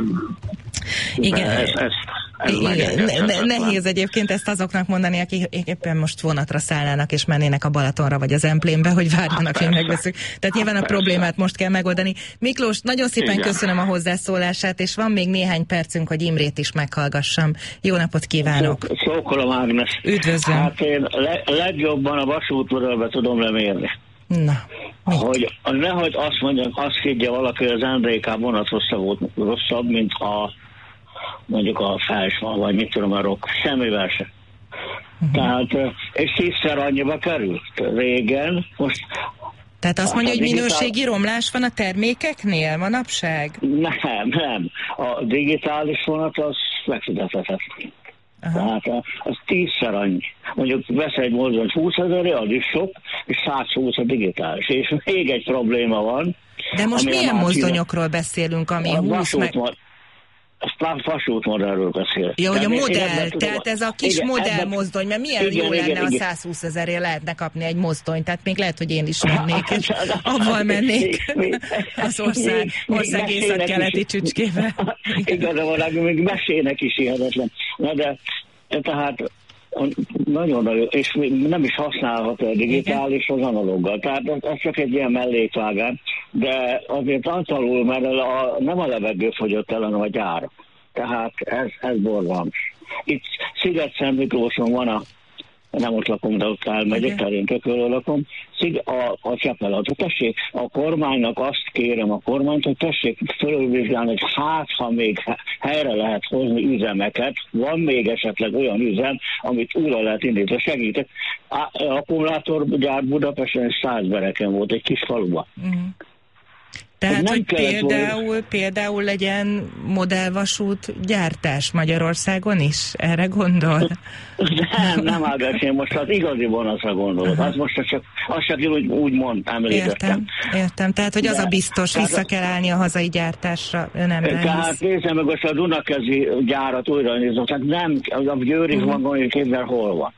igen. de ez, ez, ez igen. Ne, nehéz egyébként ezt azoknak mondani, akik éppen most vonatra szállnának és mennének a Balatonra vagy az Emplénbe, hogy várjanak, hogy megveszünk. Tehát nyilván a problémát most kell megoldani. Miklós, nagyon szépen igen. köszönöm a hozzászólását, és van még néhány percünk, hogy Imrét is meghallgassam. Jó napot kívánok! Szókolom, Ágnes. Üdvözlöm! Hát én le, legjobban a vasútvonalba tudom lemérni. Na, hogy nehogy azt mondjam, azt higgye valaki, hogy az en dé ká vonat rosszabb, rosszabb, mint a mondjuk a Felsman, vagy mit tudom, a rock. Semmivel se. Uh-huh. Tehát, és tízszer annyiba került régen. Most Tehát azt mondja, hogy digitál... minőségi romlás van a termékeknél manapság? Nem, nem. A digitális vonat az megfizethetetlen. Tehát az tízszer annyi. Mondjuk vesz egy mozdony húszezerre, az is sok, és százhúsz a digitális. És még egy probléma van. De most milyen mozdonyokról beszélünk, ami húsz meg... Ezt vasútmodellről beszél. Ja, hogy a modell, tehát ez a kis igen, modell mozdony, mert milyen igen, jó igen, lenne igen. a százhúszezerért lehetne kapni egy mozdony, tehát még lehet, hogy én is mennék, és avval mennék az ország, ország észak-keleti csücskébe. Igazából még mesének is hihetetlen. Na de, tehát nagyon nagyon, és nem is használható a digitális az analóggal. Tehát ez csak egy ilyen mellékvágán, de azért antalul, mert a, nem a levegő fogyott el, hanem a gyár. Tehát ez, ez borzalmas. Itt Sziget-Szent Miklóson van a, nem ott lakom, de ott elmegyek, tehát én tökölről lakom, Szig, a, a Csepeladó. Tessék, a kormánynak azt kérem, a kormányt, hogy tessék fölülvizsgálni, hogy hát, ha még helyre lehet hozni üzemeket, van még esetleg olyan üzem, amit újra lehet indítani. Segítek. Akkumulátorgyár Budapesten és Szászbereken volt, egy kis faluban. Mm. Tehát, hogy például, például legyen modellvasút gyártás Magyarországon is? Erre gondol? Nem, nem Ágnes, én most az igazi vonatra gondolok. Az most csak, azt csak úgy, úgy mond, említettem. Értem, értem. Tehát, hogy az de, a biztos, vissza kell állni a hazai gyártásra, ön ember Tehát nézzem meg most a Dunakezi gyárat újra nézok, tehát nem, a Győrig uh-huh. van gondolni, képzel hol van.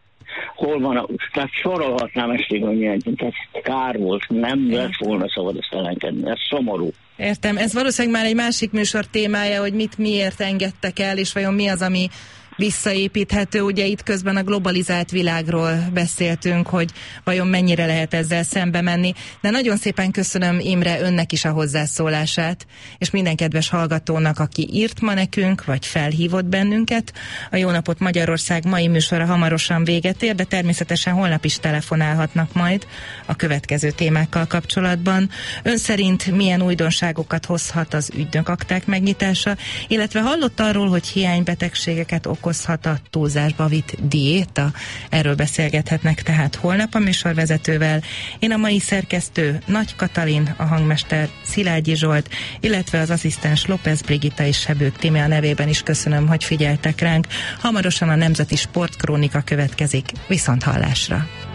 Hol van, a, tehát sorolhatnám estig, hogy milyen, tehát kár volt, nem lett volna szabad ezt elengedni, ez szomorú. Értem, ez valószínűleg már egy másik műsor témája, hogy mit miért engedtek el, és vajon mi az, ami visszaépíthető. Ugye itt közben a globalizált világról beszéltünk, hogy vajon mennyire lehet ezzel szembe menni. De nagyon szépen köszönöm, Imre, önnek is a hozzászólását, és minden kedves hallgatónak, aki írt ma nekünk, vagy felhívott bennünket. A Jó Napot Magyarország mai műsora hamarosan véget ér, de természetesen holnap is telefonálhatnak majd a következő témákkal kapcsolatban. Ön szerint milyen újdonságokat hozhat az ügynökakták megnyitása, illetve hallott arról, hogy hiánybetegségeket okoz okozhat a túlzásba vitt diéta. Erről beszélgethetnek tehát holnap a műsorvezetővel. Én a mai szerkesztő Nagy Katalin, a hangmester Szilágyi Zsolt, illetve az asszisztens López Brigitta és Sebők Tímea nevében is köszönöm, hogy figyeltek ránk. Hamarosan a Nemzeti Sportkrónika következik. Viszont hallásra!